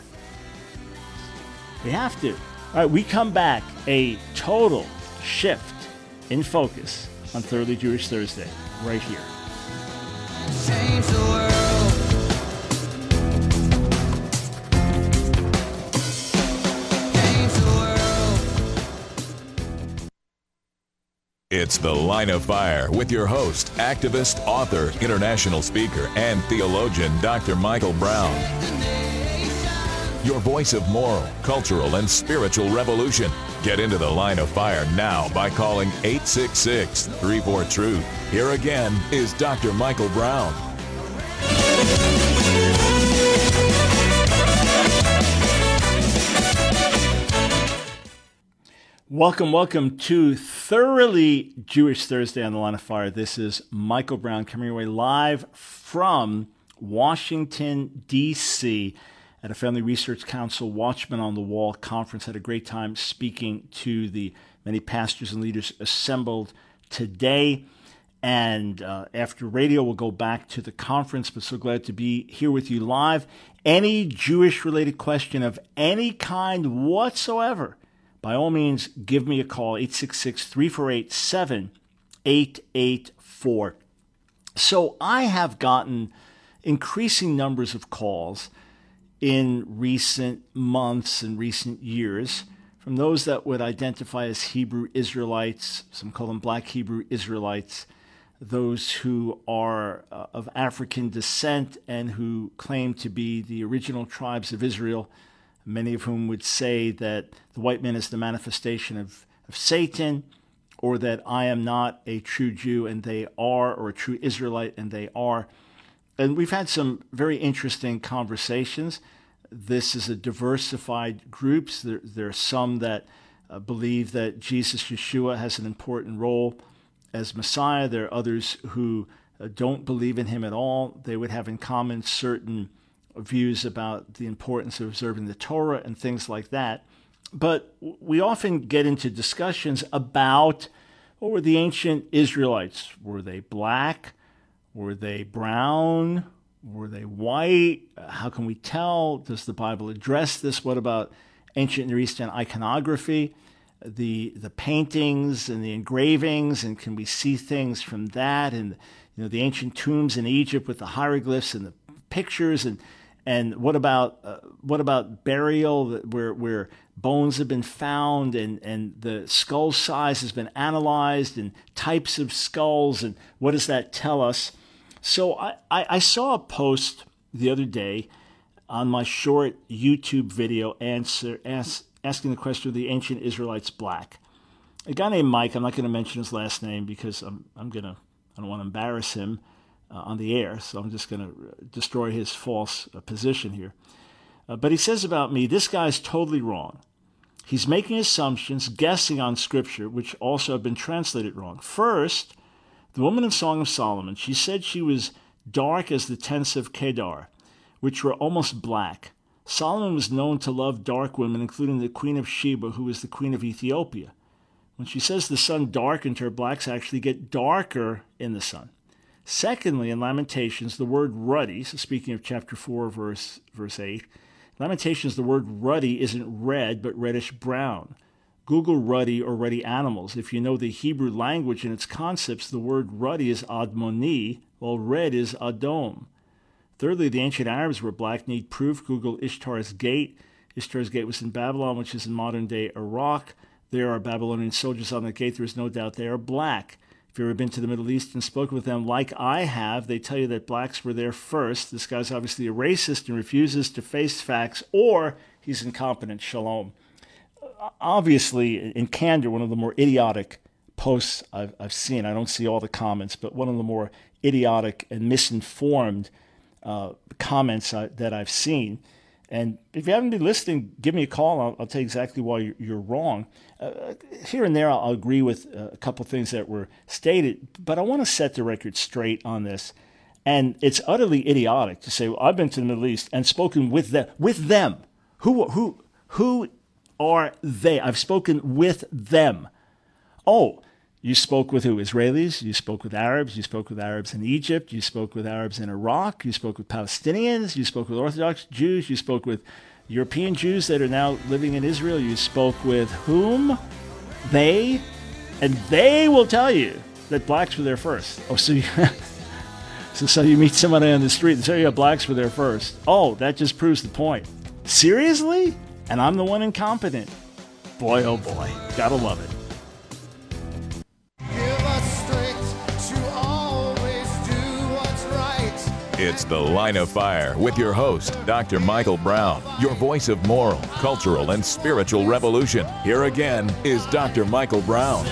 We have to. All right, we come back, a total shift in focus on Thoroughly Jewish Thursday, right here. Change the world. Change the world. It's The Line of Fire with your host, activist, author, international speaker, and theologian, Dr. Michael Brown. your voice of moral, cultural, and spiritual revolution. Get into the line of fire now by calling 866-34-TRUTH. Here again is Dr. Michael Brown. Welcome to Thoroughly Jewish Thursday on the Line of Fire. This is Michael Brown coming your way live from Washington, D.C. at a Family Research Council Watchmen on the Wall conference. Had a great time speaking to the many pastors and leaders assembled today. And after radio, we'll go back to the conference, but so glad to be here with you live. Any Jewish-related question of any kind whatsoever, by all means, give me a call, 866-348-7884. So I have gotten increasing numbers of calls in recent months and recent years from those that would identify as Hebrew Israelites, some call them Black Hebrew Israelites, those who are of African descent and who claim to be the original tribes of Israel, many of whom would say that the white man is the manifestation of Satan, or that I am not a true Jew and they are, or a true Israelite and they are. And we've had some very interesting conversations. This is a diversified group. There are some that believe that Jesus, Yeshua, has an important role as Messiah. There are others who don't believe in him at all. They would have in common certain views about the importance of observing the Torah and things like that. But we often get into discussions about what were the ancient Israelites? Were they black? Were they brown? Were they white? How can we tell? Does the Bible address this? What about ancient Near Eastern iconography? The paintings and the engravings, and can we see things from that? And the ancient tombs in Egypt with the hieroglyphs and the pictures, and what about burial where bones have been found and the skull size has been analyzed and types of skulls, and what does that tell us? So I saw a post the other day on my short YouTube video asking the question, of the ancient Israelites black? A guy named Mike, I'm not going to mention his last name because I don't want to embarrass him on the air, so I'm just going to destroy his false position here. But he says about me, this guy's totally wrong. He's making assumptions, guessing on Scripture, which also have been translated wrong. First, the woman in Song of Solomon, she said she was dark as the tents of Kedar, which were almost black. Solomon was known to love dark women, including the Queen of Sheba, who was the Queen of Ethiopia. When she says the sun darkened her, blacks actually get darker in the sun. Secondly, in Lamentations, the word ruddy, so speaking of chapter 4, verse 8, Lamentations, the word ruddy isn't red, but reddish-brown. Google ruddy or ruddy animals. If you know the Hebrew language and its concepts, the word ruddy is admoni, while red is adom. Thirdly, the ancient Arabs were black. Need proof? Google Ishtar's Gate. Ishtar's Gate was in Babylon, which is in modern-day Iraq. There are Babylonian soldiers on the gate. There is no doubt they are black. If you've ever been to the Middle East and spoken with them like I have, they tell you that blacks were there first. This guy's obviously a racist and refuses to face facts, or he's incompetent. Shalom. Obviously, in candor, one of the more idiotic posts I've seen, I don't see all the comments, but one of the more idiotic and misinformed comments that I've seen. And if you haven't been listening, give me a call. I'll tell you exactly why you're wrong. Here and there, I'll agree with a couple things that were stated, but I want to set the record straight on this. And it's utterly idiotic to say, well, I've been to the Middle East and spoken with them. With them. Who are they? I've spoken with them. Oh, you spoke with who? Israelis? You spoke with Arabs? You spoke with Arabs in Egypt? You spoke with Arabs in Iraq? You spoke with Palestinians? You spoke with Orthodox Jews? You spoke with European Jews that are now living in Israel? You spoke with whom? They? And they will tell you that blacks were there first. Oh, so you meet somebody on the street and tell you blacks were there first. Oh, that just proves the point. Seriously? And I'm the one incompetent. Boy, oh boy. Gotta love it. It's The Line of Fire with your host, Dr. Michael Brown, your voice of moral, cultural, and spiritual revolution. Here again is Dr. Michael Brown.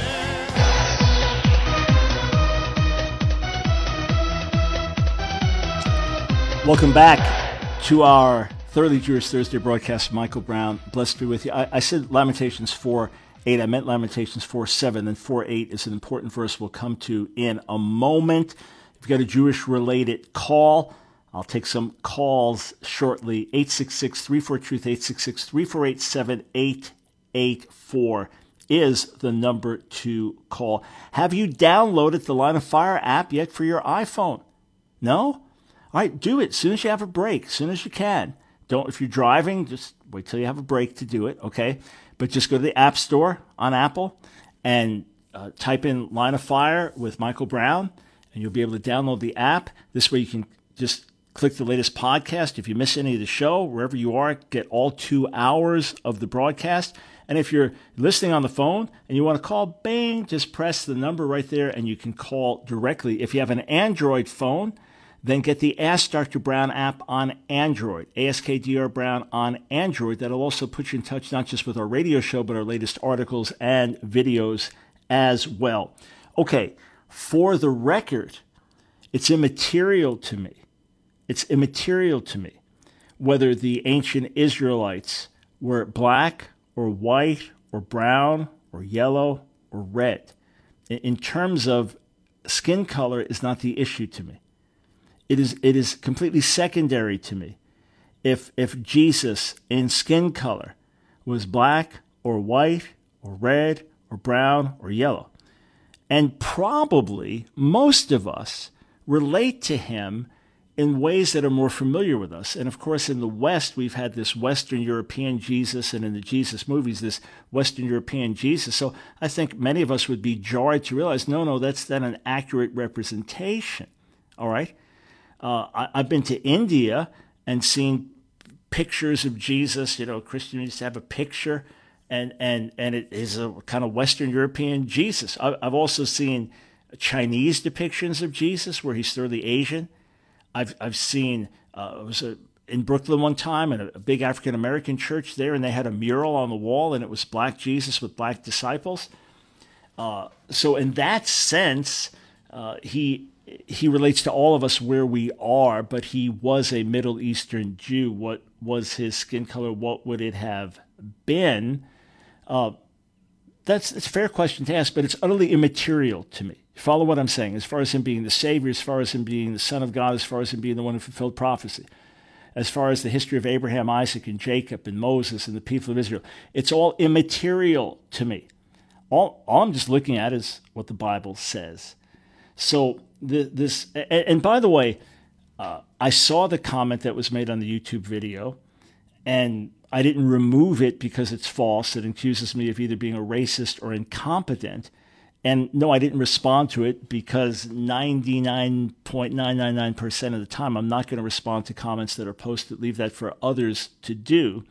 Welcome back to our Thoroughly Jewish Thursday broadcast. Michael Brown, blessed to be with you. I said Lamentations 4:8. I meant Lamentations 4:7, and 4:8 is an important verse we'll come to in a moment. If you've got a Jewish-related call, I'll take some calls shortly. 866-34-TRUTH, 866-348-7884 is the number to call. Have you downloaded the Line of Fire app yet for your iPhone? No? All right, do it as soon as you have a break, as soon as you can. Don't, if you're driving, just wait till you have a break to do it, okay? But just go to the App Store on Apple and type in Line of Fire with Michael Brown, and you'll be able to download the app. This way you can just click the latest podcast. If you miss any of the show, wherever you are, get all 2 hours of the broadcast. And if you're listening on the phone and you want to call, bang, just press the number right there and you can call directly. If you have an Android phone, then get the Ask Dr. Brown app on Android, ASKDR Brown on Android. That'll also put you in touch not just with our radio show, but our latest articles and videos as well. Okay, for the record, it's immaterial to me. It's immaterial to me whether the ancient Israelites were black or white or brown or yellow or red. In terms of skin color is not the issue to me. It is completely secondary to me if Jesus in skin color was black or white or red or brown or yellow. And probably most of us relate to him in ways that are more familiar with us. And of course, in the West, we've had this Western European Jesus, and in the Jesus movies, this Western European Jesus. So I think many of us would be jarred to realize, no, that's not an accurate representation. All right? I've been to India and seen pictures of Jesus. You know, Christians used to have a picture, and it is a kind of Western European Jesus. I've also seen Chinese depictions of Jesus where he's thoroughly Asian. I've seen, I was in Brooklyn one time in a big African American church there, and they had a mural on the wall, and it was black Jesus with black disciples. So in that sense, he relates to all of us where we are, but he was a Middle Eastern Jew. What was his skin color? What would it have been? It's a fair question to ask, but it's utterly immaterial to me. Follow what I'm saying, as far as him being the Savior, as far as him being the Son of God, as far as him being the one who fulfilled prophecy, as far as the history of Abraham, Isaac, and Jacob, and Moses, and the people of Israel. It's all immaterial to me. All I'm just looking at is what the Bible says. So and by the way, I saw the comment that was made on the YouTube video, and I didn't remove it because it's false. It accuses me of either being a racist or incompetent. And no, I didn't respond to it because 99.999% of the time, I'm not going to respond to comments that are posted. Leave that for others to do.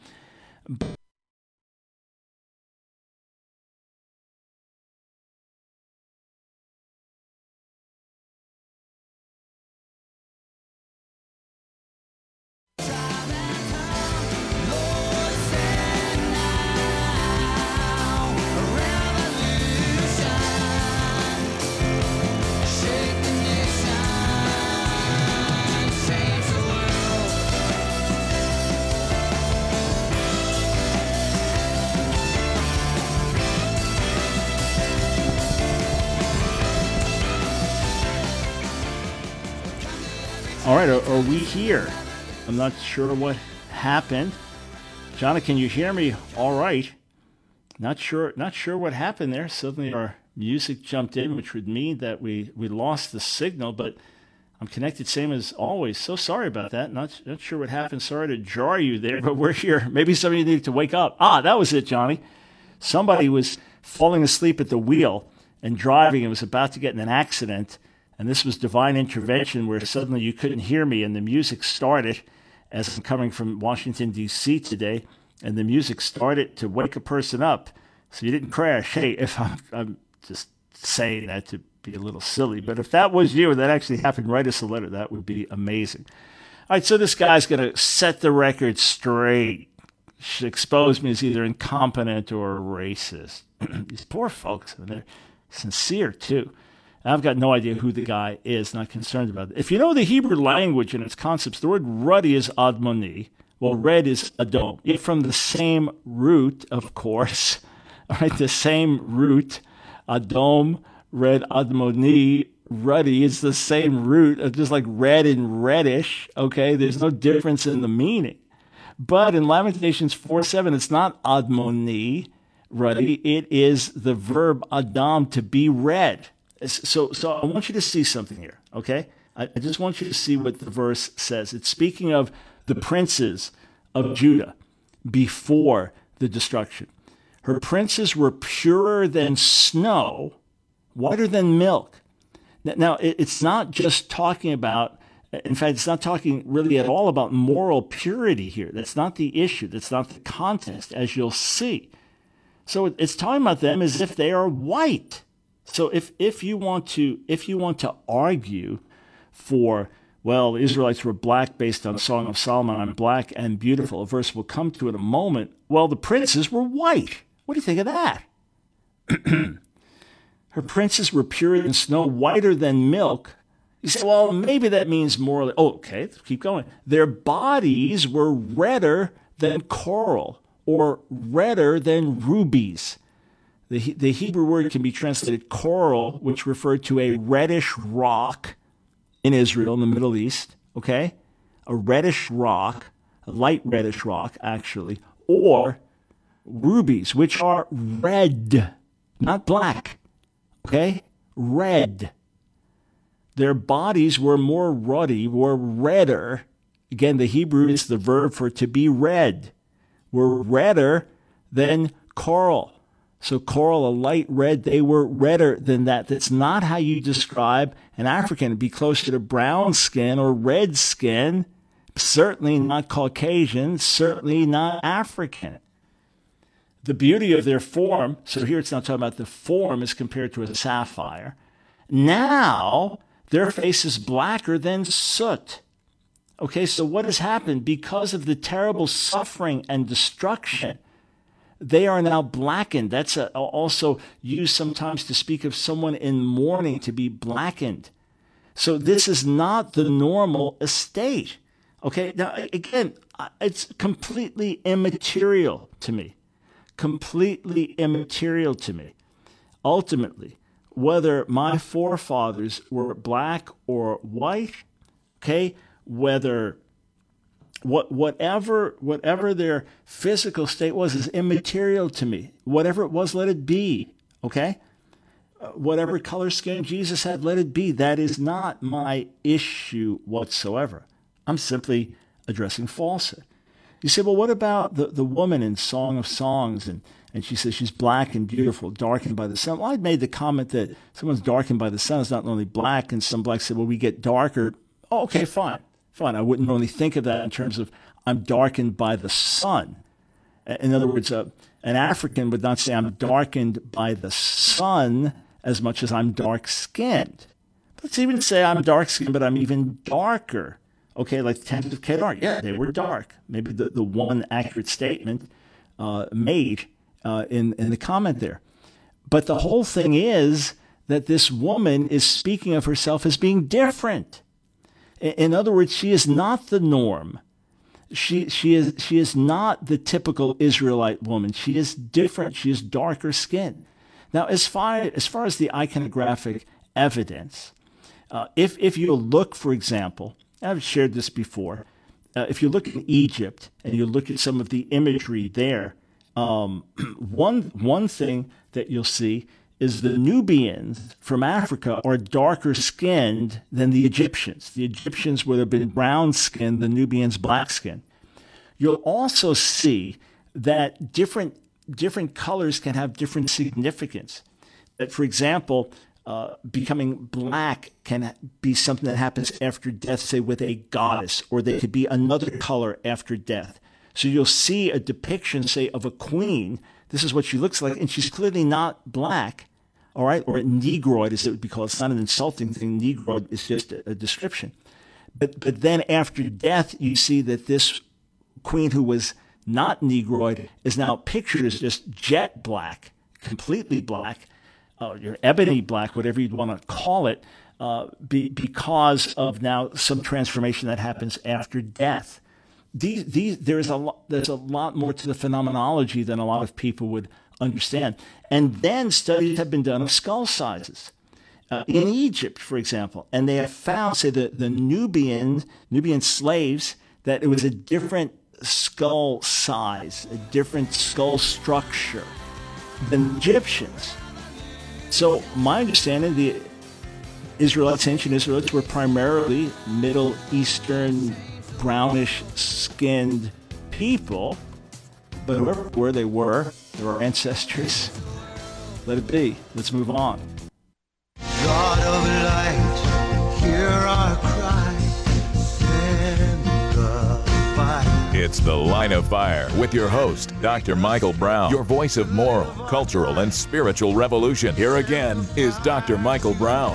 All right, are we here? I'm not sure what happened. Johnny, can you hear me all right? Not sure what happened there. Suddenly our music jumped in, which would mean that we lost the signal, but I'm connected same as always. So sorry about that. Not sure what happened. Sorry to jar you there, but we're here. Maybe some of you need to wake up. That was it, Johnny. Somebody was falling asleep at the wheel and driving and was about to get in an accident. And this was divine intervention where suddenly you couldn't hear me and the music started as I'm coming from Washington, D.C. today. And the music started to wake a person up. So you didn't crash. Hey, if I'm just saying that to be a little silly, but if that was you and that actually happened, write us a letter. That would be amazing. All right, so this guy's going to set the record straight. Should expose me as either incompetent or racist. These poor folks, and they're sincere too. I've got no idea who the guy is, not concerned about it. If you know the Hebrew language and its concepts, the word ruddy is admoni. Well, red is adom. Yet from the same root, of course, all right, the same root, adom, red, admoni, ruddy is the same root, just like red and reddish, okay? There's no difference in the meaning. But in Lamentations 4:7, it's not admoni, ruddy. It is the verb adam, to be red. So I want you to see something here, okay? I just want you to see what the verse says. It's speaking of the princes of Judah before the destruction. Her princes were purer than snow, whiter than milk. Now, it's not just talking about, in fact, it's not talking really at all about moral purity here. That's not the issue. That's not the context, as you'll see. So it's talking about them as if they are white. So if you want to argue for, well, the Israelites were black based on Song of Solomon, I'm black and beautiful, a verse we'll come to in a moment, well, the princes were white. What do you think of that? Her princes were purer than snow, whiter than milk. You say, well, maybe that means morally. Oh, okay, let's keep going. Their bodies were redder than coral, or redder than rubies. The Hebrew word can be translated coral, which referred to a reddish rock in Israel, in the Middle East, okay? A reddish rock, a light reddish rock, actually, or rubies, which are red, not black, okay? Red. Their bodies were more ruddy, were redder. Again, the Hebrew is the verb for to be red. Were redder than coral. So coral, a light red, they were redder than that. That's not how you describe an African. It'd be closer to brown skin or red skin. Certainly not Caucasian, certainly not African. The beauty of their form, so here it's not talking about the form as compared to a sapphire. Now, their face is blacker than soot. Okay, so what has happened? Because of the terrible suffering and destruction, they are now blackened. That's also used sometimes to speak of someone in mourning, to be blackened. So this is not the normal estate. Okay, now again, it's completely immaterial to me. Completely immaterial to me. Ultimately, whether my forefathers were black or white, okay, whatever their physical state was is immaterial to me. Whatever it was, let it be, okay? Whatever color skin Jesus had, let it be. That is not my issue whatsoever. I'm simply addressing falsehood. You say, well, what about the woman in Song of Songs? And she says she's black and beautiful, darkened by the sun. Well, I made the comment that someone's darkened by the sun is not only black, and some blacks say, well, we get darker. Oh, okay, fine. I wouldn't normally think of that in terms of I'm darkened by the sun. In other words, an African would not say I'm darkened by the sun as much as I'm dark-skinned. Let's even say I'm dark-skinned, but I'm even darker. Okay, like the Tents of Kedar. Yeah, they were dark. Maybe the one accurate statement made in the comment there. But the whole thing is that this woman is speaking of herself as being different. In other words, she is not the norm. She is not the typical Israelite woman. She is different. She is darker skinned. Now, as far as the iconographic evidence, if you look, for example, I've shared this before. If you look in Egypt and you look at some of the imagery there, one thing that you'll see is the Nubians from Africa are darker skinned than the Egyptians. The Egyptians would have been brown skinned, the Nubians black skinned. You'll also see that different colors can have different significance. That, for example, becoming black can be something that happens after death, say with a goddess, or there could be another color after death. So you'll see a depiction, say, of a queen. This is what she looks like, and she's clearly not black. all right, or Negroid, as it would be called. It's not an insulting thing. Negroid is just a description. But then after death, you see that this queen who was not Negroid is now pictured as just jet black, completely black, or ebony black, whatever you'd want to call it, because of now some transformation that happens after death. There's a lot more to the phenomenology than a lot of people would understand. And then studies have been done of skull sizes. In Egypt, for example, and they have found, say, the Nubian slaves, that it was a different skull size, a different skull structure than Egyptians. So my understanding, the Israelites, ancient Israelites, were primarily Middle Eastern, brownish-skinned people, but whoever they were our ancestors. Let it be. Let's move on. God of light, hear our cry, send the fire. It's The Line of Fire with your host, Dr. Michael Brown, your voice of moral, cultural, and spiritual revolution. Here again is Dr. Michael Brown.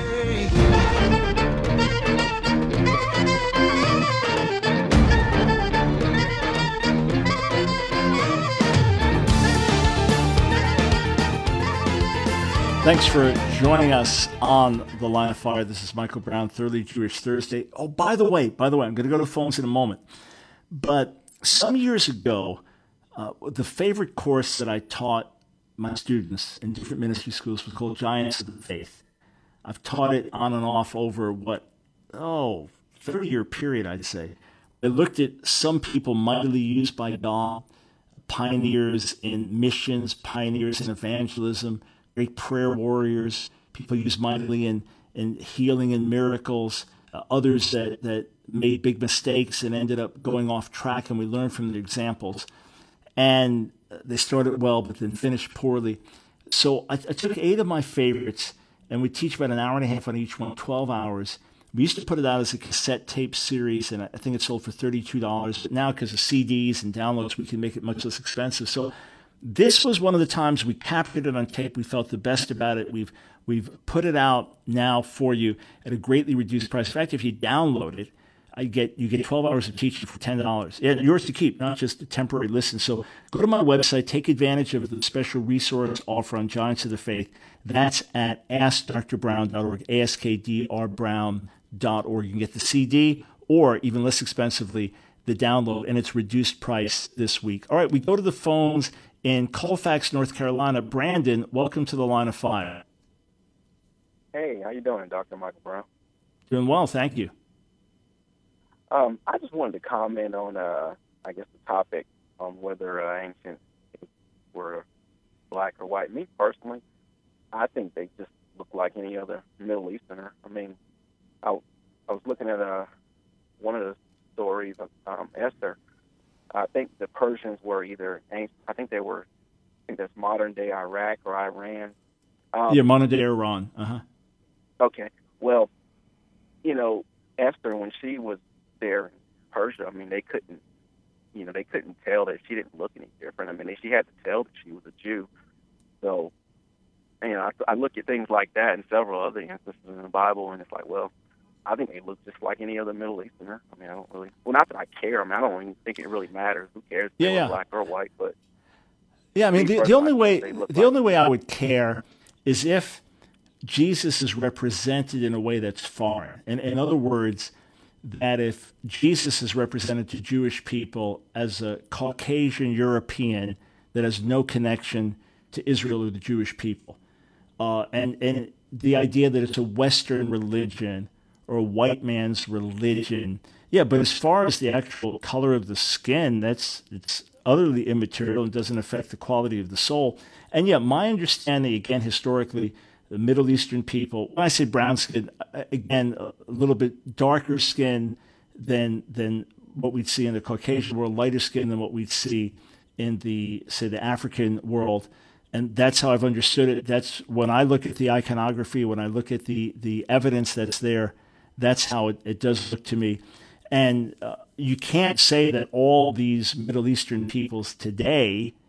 Thanks for joining us on The Line of Fire. This is Michael Brown, Thoroughly Jewish Thursday. Oh, by the way, I'm going to go to phones in a moment. But some years ago, the favorite course that I taught my students in different ministry schools was called Giants of the Faith. I've taught it on and off over 30-year period, I'd say. I looked at some people mightily used by God, pioneers in missions, pioneers in evangelism, great prayer warriors, people used mightily in healing and miracles, others that made big mistakes and ended up going off track, and we learned from the examples. And they started well, but then finished poorly. So I took 8 of my favorites, and we teach about an hour and a half on each one, 12 hours. We used to put it out as a cassette tape series, and I think it sold for $32. But now, because of CDs and downloads, we can make it much less expensive. So this was one of the times we captured it on tape. We felt the best about it. We've put it out now for you at a greatly reduced price. In fact, if you download it, you get 12 hours of teaching for $10. Yeah, yours to keep, not just a temporary listen. So go to my website, take advantage of the special resource offer on Giants of the Faith. That's at askdrbrown.org, askdrbrown.org. You can get the CD, or even less expensively, the download, and it's reduced price this week. All right, we go to the phones in Colfax, North Carolina. Brandon, welcome to The Line of Fire. Hey, how you doing, Dr. Michael Brown? Doing well, thank you. I just wanted to comment on, the topic on whether ancient were black or white. Me, personally, I think they just look like any other Middle Easterner. I mean, I was looking at one of the stories of Esther. I think the Persians were either ancient, I think that's modern-day Iraq or Iran. Modern-day Iran. Uh-huh. Okay. Well, Esther, when she was there in Persia, I mean, they couldn't tell that she didn't look any different. I mean, she had to tell that she was a Jew. So, I look at things like that and several other instances in the Bible, and it's like, well, I think they look just like any other Middle Easterner. I mean, not that I care. I mean, I don't even think it really matters. Who cares if they're black or white? But yeah, I mean, the only way I would care is if Jesus is represented in a way that's foreign. And in other words, that if Jesus is represented to Jewish people as a Caucasian European that has no connection to Israel or the Jewish people, and the idea that it's a Western religion or a white man's religion, yeah, but as far as the actual color of the skin, it's utterly immaterial and doesn't affect the quality of the soul. And yet, my understanding, again, historically, the Middle Eastern people, when I say brown skin, again, a little bit darker skin than what we'd see in the Caucasian world, lighter skin than what we'd see in the African world. And that's how I've understood it. That's when I look at the iconography, when I look at the evidence that's there, that's how it does look to me. And you can't say that all these Middle Eastern peoples today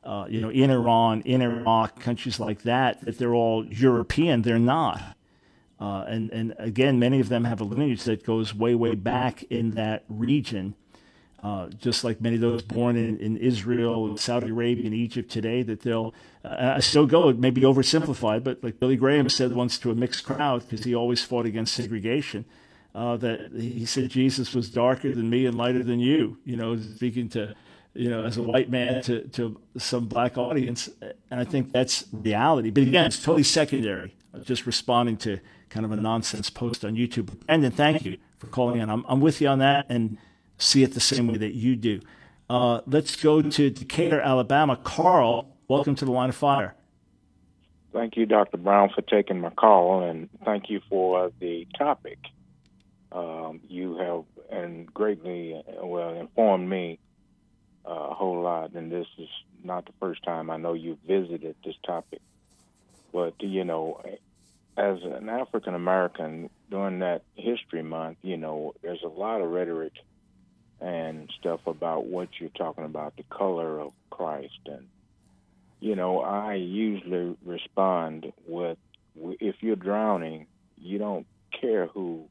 in Iran, in Iraq, countries like that they're all European. They're not. And again, many of them have a lineage that goes way, way back in that region. Just like many of those born in Israel and Saudi Arabia and Egypt today, that they'll still go, it may be oversimplified, but like Billy Graham said once to a mixed crowd, because he always fought against segregation, that he said Jesus was darker than me and lighter than you, speaking to, as a white man to some black audience. And I think that's reality. But again, it's totally secondary, just responding to kind of a nonsense post on YouTube. Brendan, thank you for calling in. I'm with you on that and see it the same way that you do. Let's go to Decatur, Alabama. Carl, welcome to the Line of Fire. Thank you, Dr. Brown, for taking my call, and thank you for the topic. You have greatly informed me a whole lot, and this is not the first time I know you visited this topic. But, as an African American, during that History Month, there's a lot of rhetoric and stuff about what you're talking about, the color of Christ. And, I usually respond with, if you're drowning, you don't care who's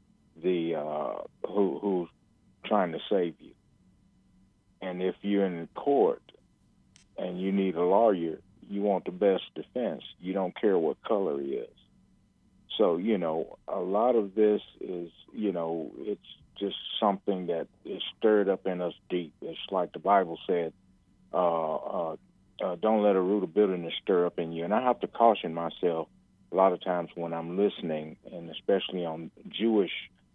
trying to save you. And if you're in court and you need a lawyer, you want the best defense. You don't care what color he is. So, a lot of this is, it's just something that is stirred up in us deep. It's like the Bible said, don't let a root of bitterness stir up in you. And I have to caution myself a lot of times when I'm listening, and especially on Jewish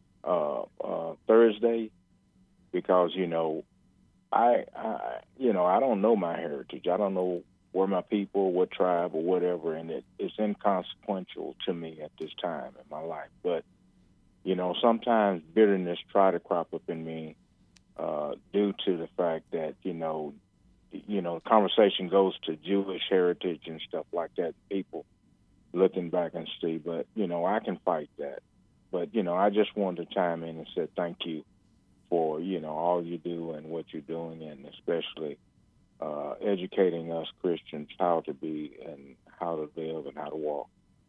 Thursday, because, I don't know my heritage. I don't know where my people, what tribe or whatever, and it's inconsequential to me at this time in my life. But, sometimes bitterness try to crop up in me due to the fact that, the conversation goes to Jewish heritage and stuff like that, people looking back and see. But, I can fight that. But, I just wanted to chime in and say thank you for, all you do and what you're doing, and especially educating us Christians how to be and how to live and how to walk.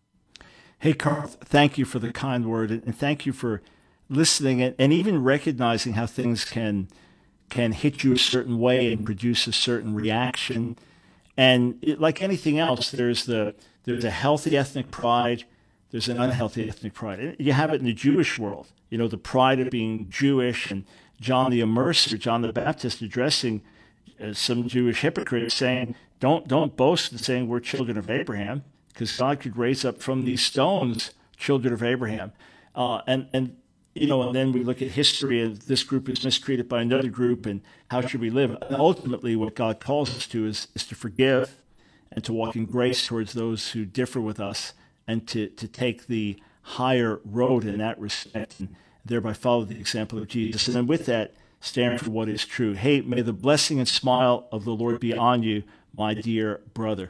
Hey, Carl, thank you for the kind word, and thank you for listening and even recognizing how things can hit you a certain way and produce a certain reaction. And like anything else, there's a healthy ethnic pride, there's an unhealthy ethnic pride. You have it in the Jewish world, the pride of being Jewish, and John the Immerser, John the Baptist, addressing some Jewish hypocrites, saying, don't boast in saying we're children of Abraham, because God could raise up from these stones children of Abraham. And then we look at history, and this group is mistreated by another group, and how should we live? And ultimately, what God calls us to is to forgive and to walk in grace towards those who differ with us, and to take the higher road in that respect, and thereby follow the example of Jesus. And then with that, stand for what is true. Hey, may the blessing and smile of the Lord be on you, my dear brother.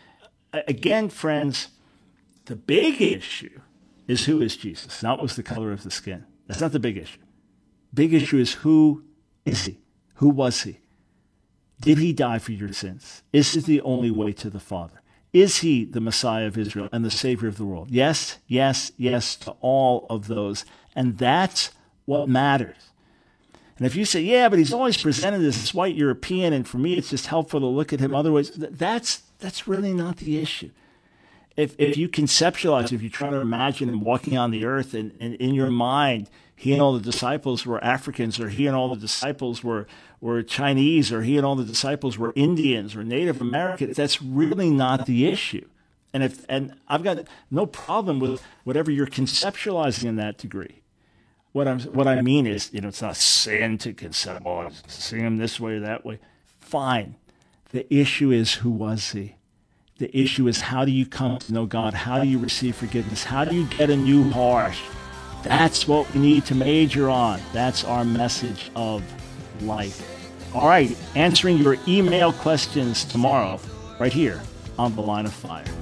Again, friends, the big issue is, who is Jesus, not what's the color of the skin. That's not the big issue. Big issue is, who is he? Who was he? Did he die for your sins? Is it the only way to the Father? Is he the Messiah of Israel and the Savior of the world? Yes, yes, yes to all of those. And that's what matters. And if you say, yeah, but he's always presented as this white European, and for me it's just helpful to look at him otherwise, that's really not the issue. If you conceptualize, if you try to imagine him walking on the earth, and in your mind, he and all the disciples were Africans, or he and all the disciples were Chinese, or he and all the disciples were Indians or Native Americans, that's really not the issue. And I've got no problem with whatever you're conceptualizing in that degree. What I mean is, it's not sin to conceptualize, see him this way or that way. Fine. The issue is, who was he? The issue is, how do you come to know God? How do you receive forgiveness? How do you get a new heart? That's what we need to major on. That's our message of life. All right, answering your email questions tomorrow, right here on The Line of Fire.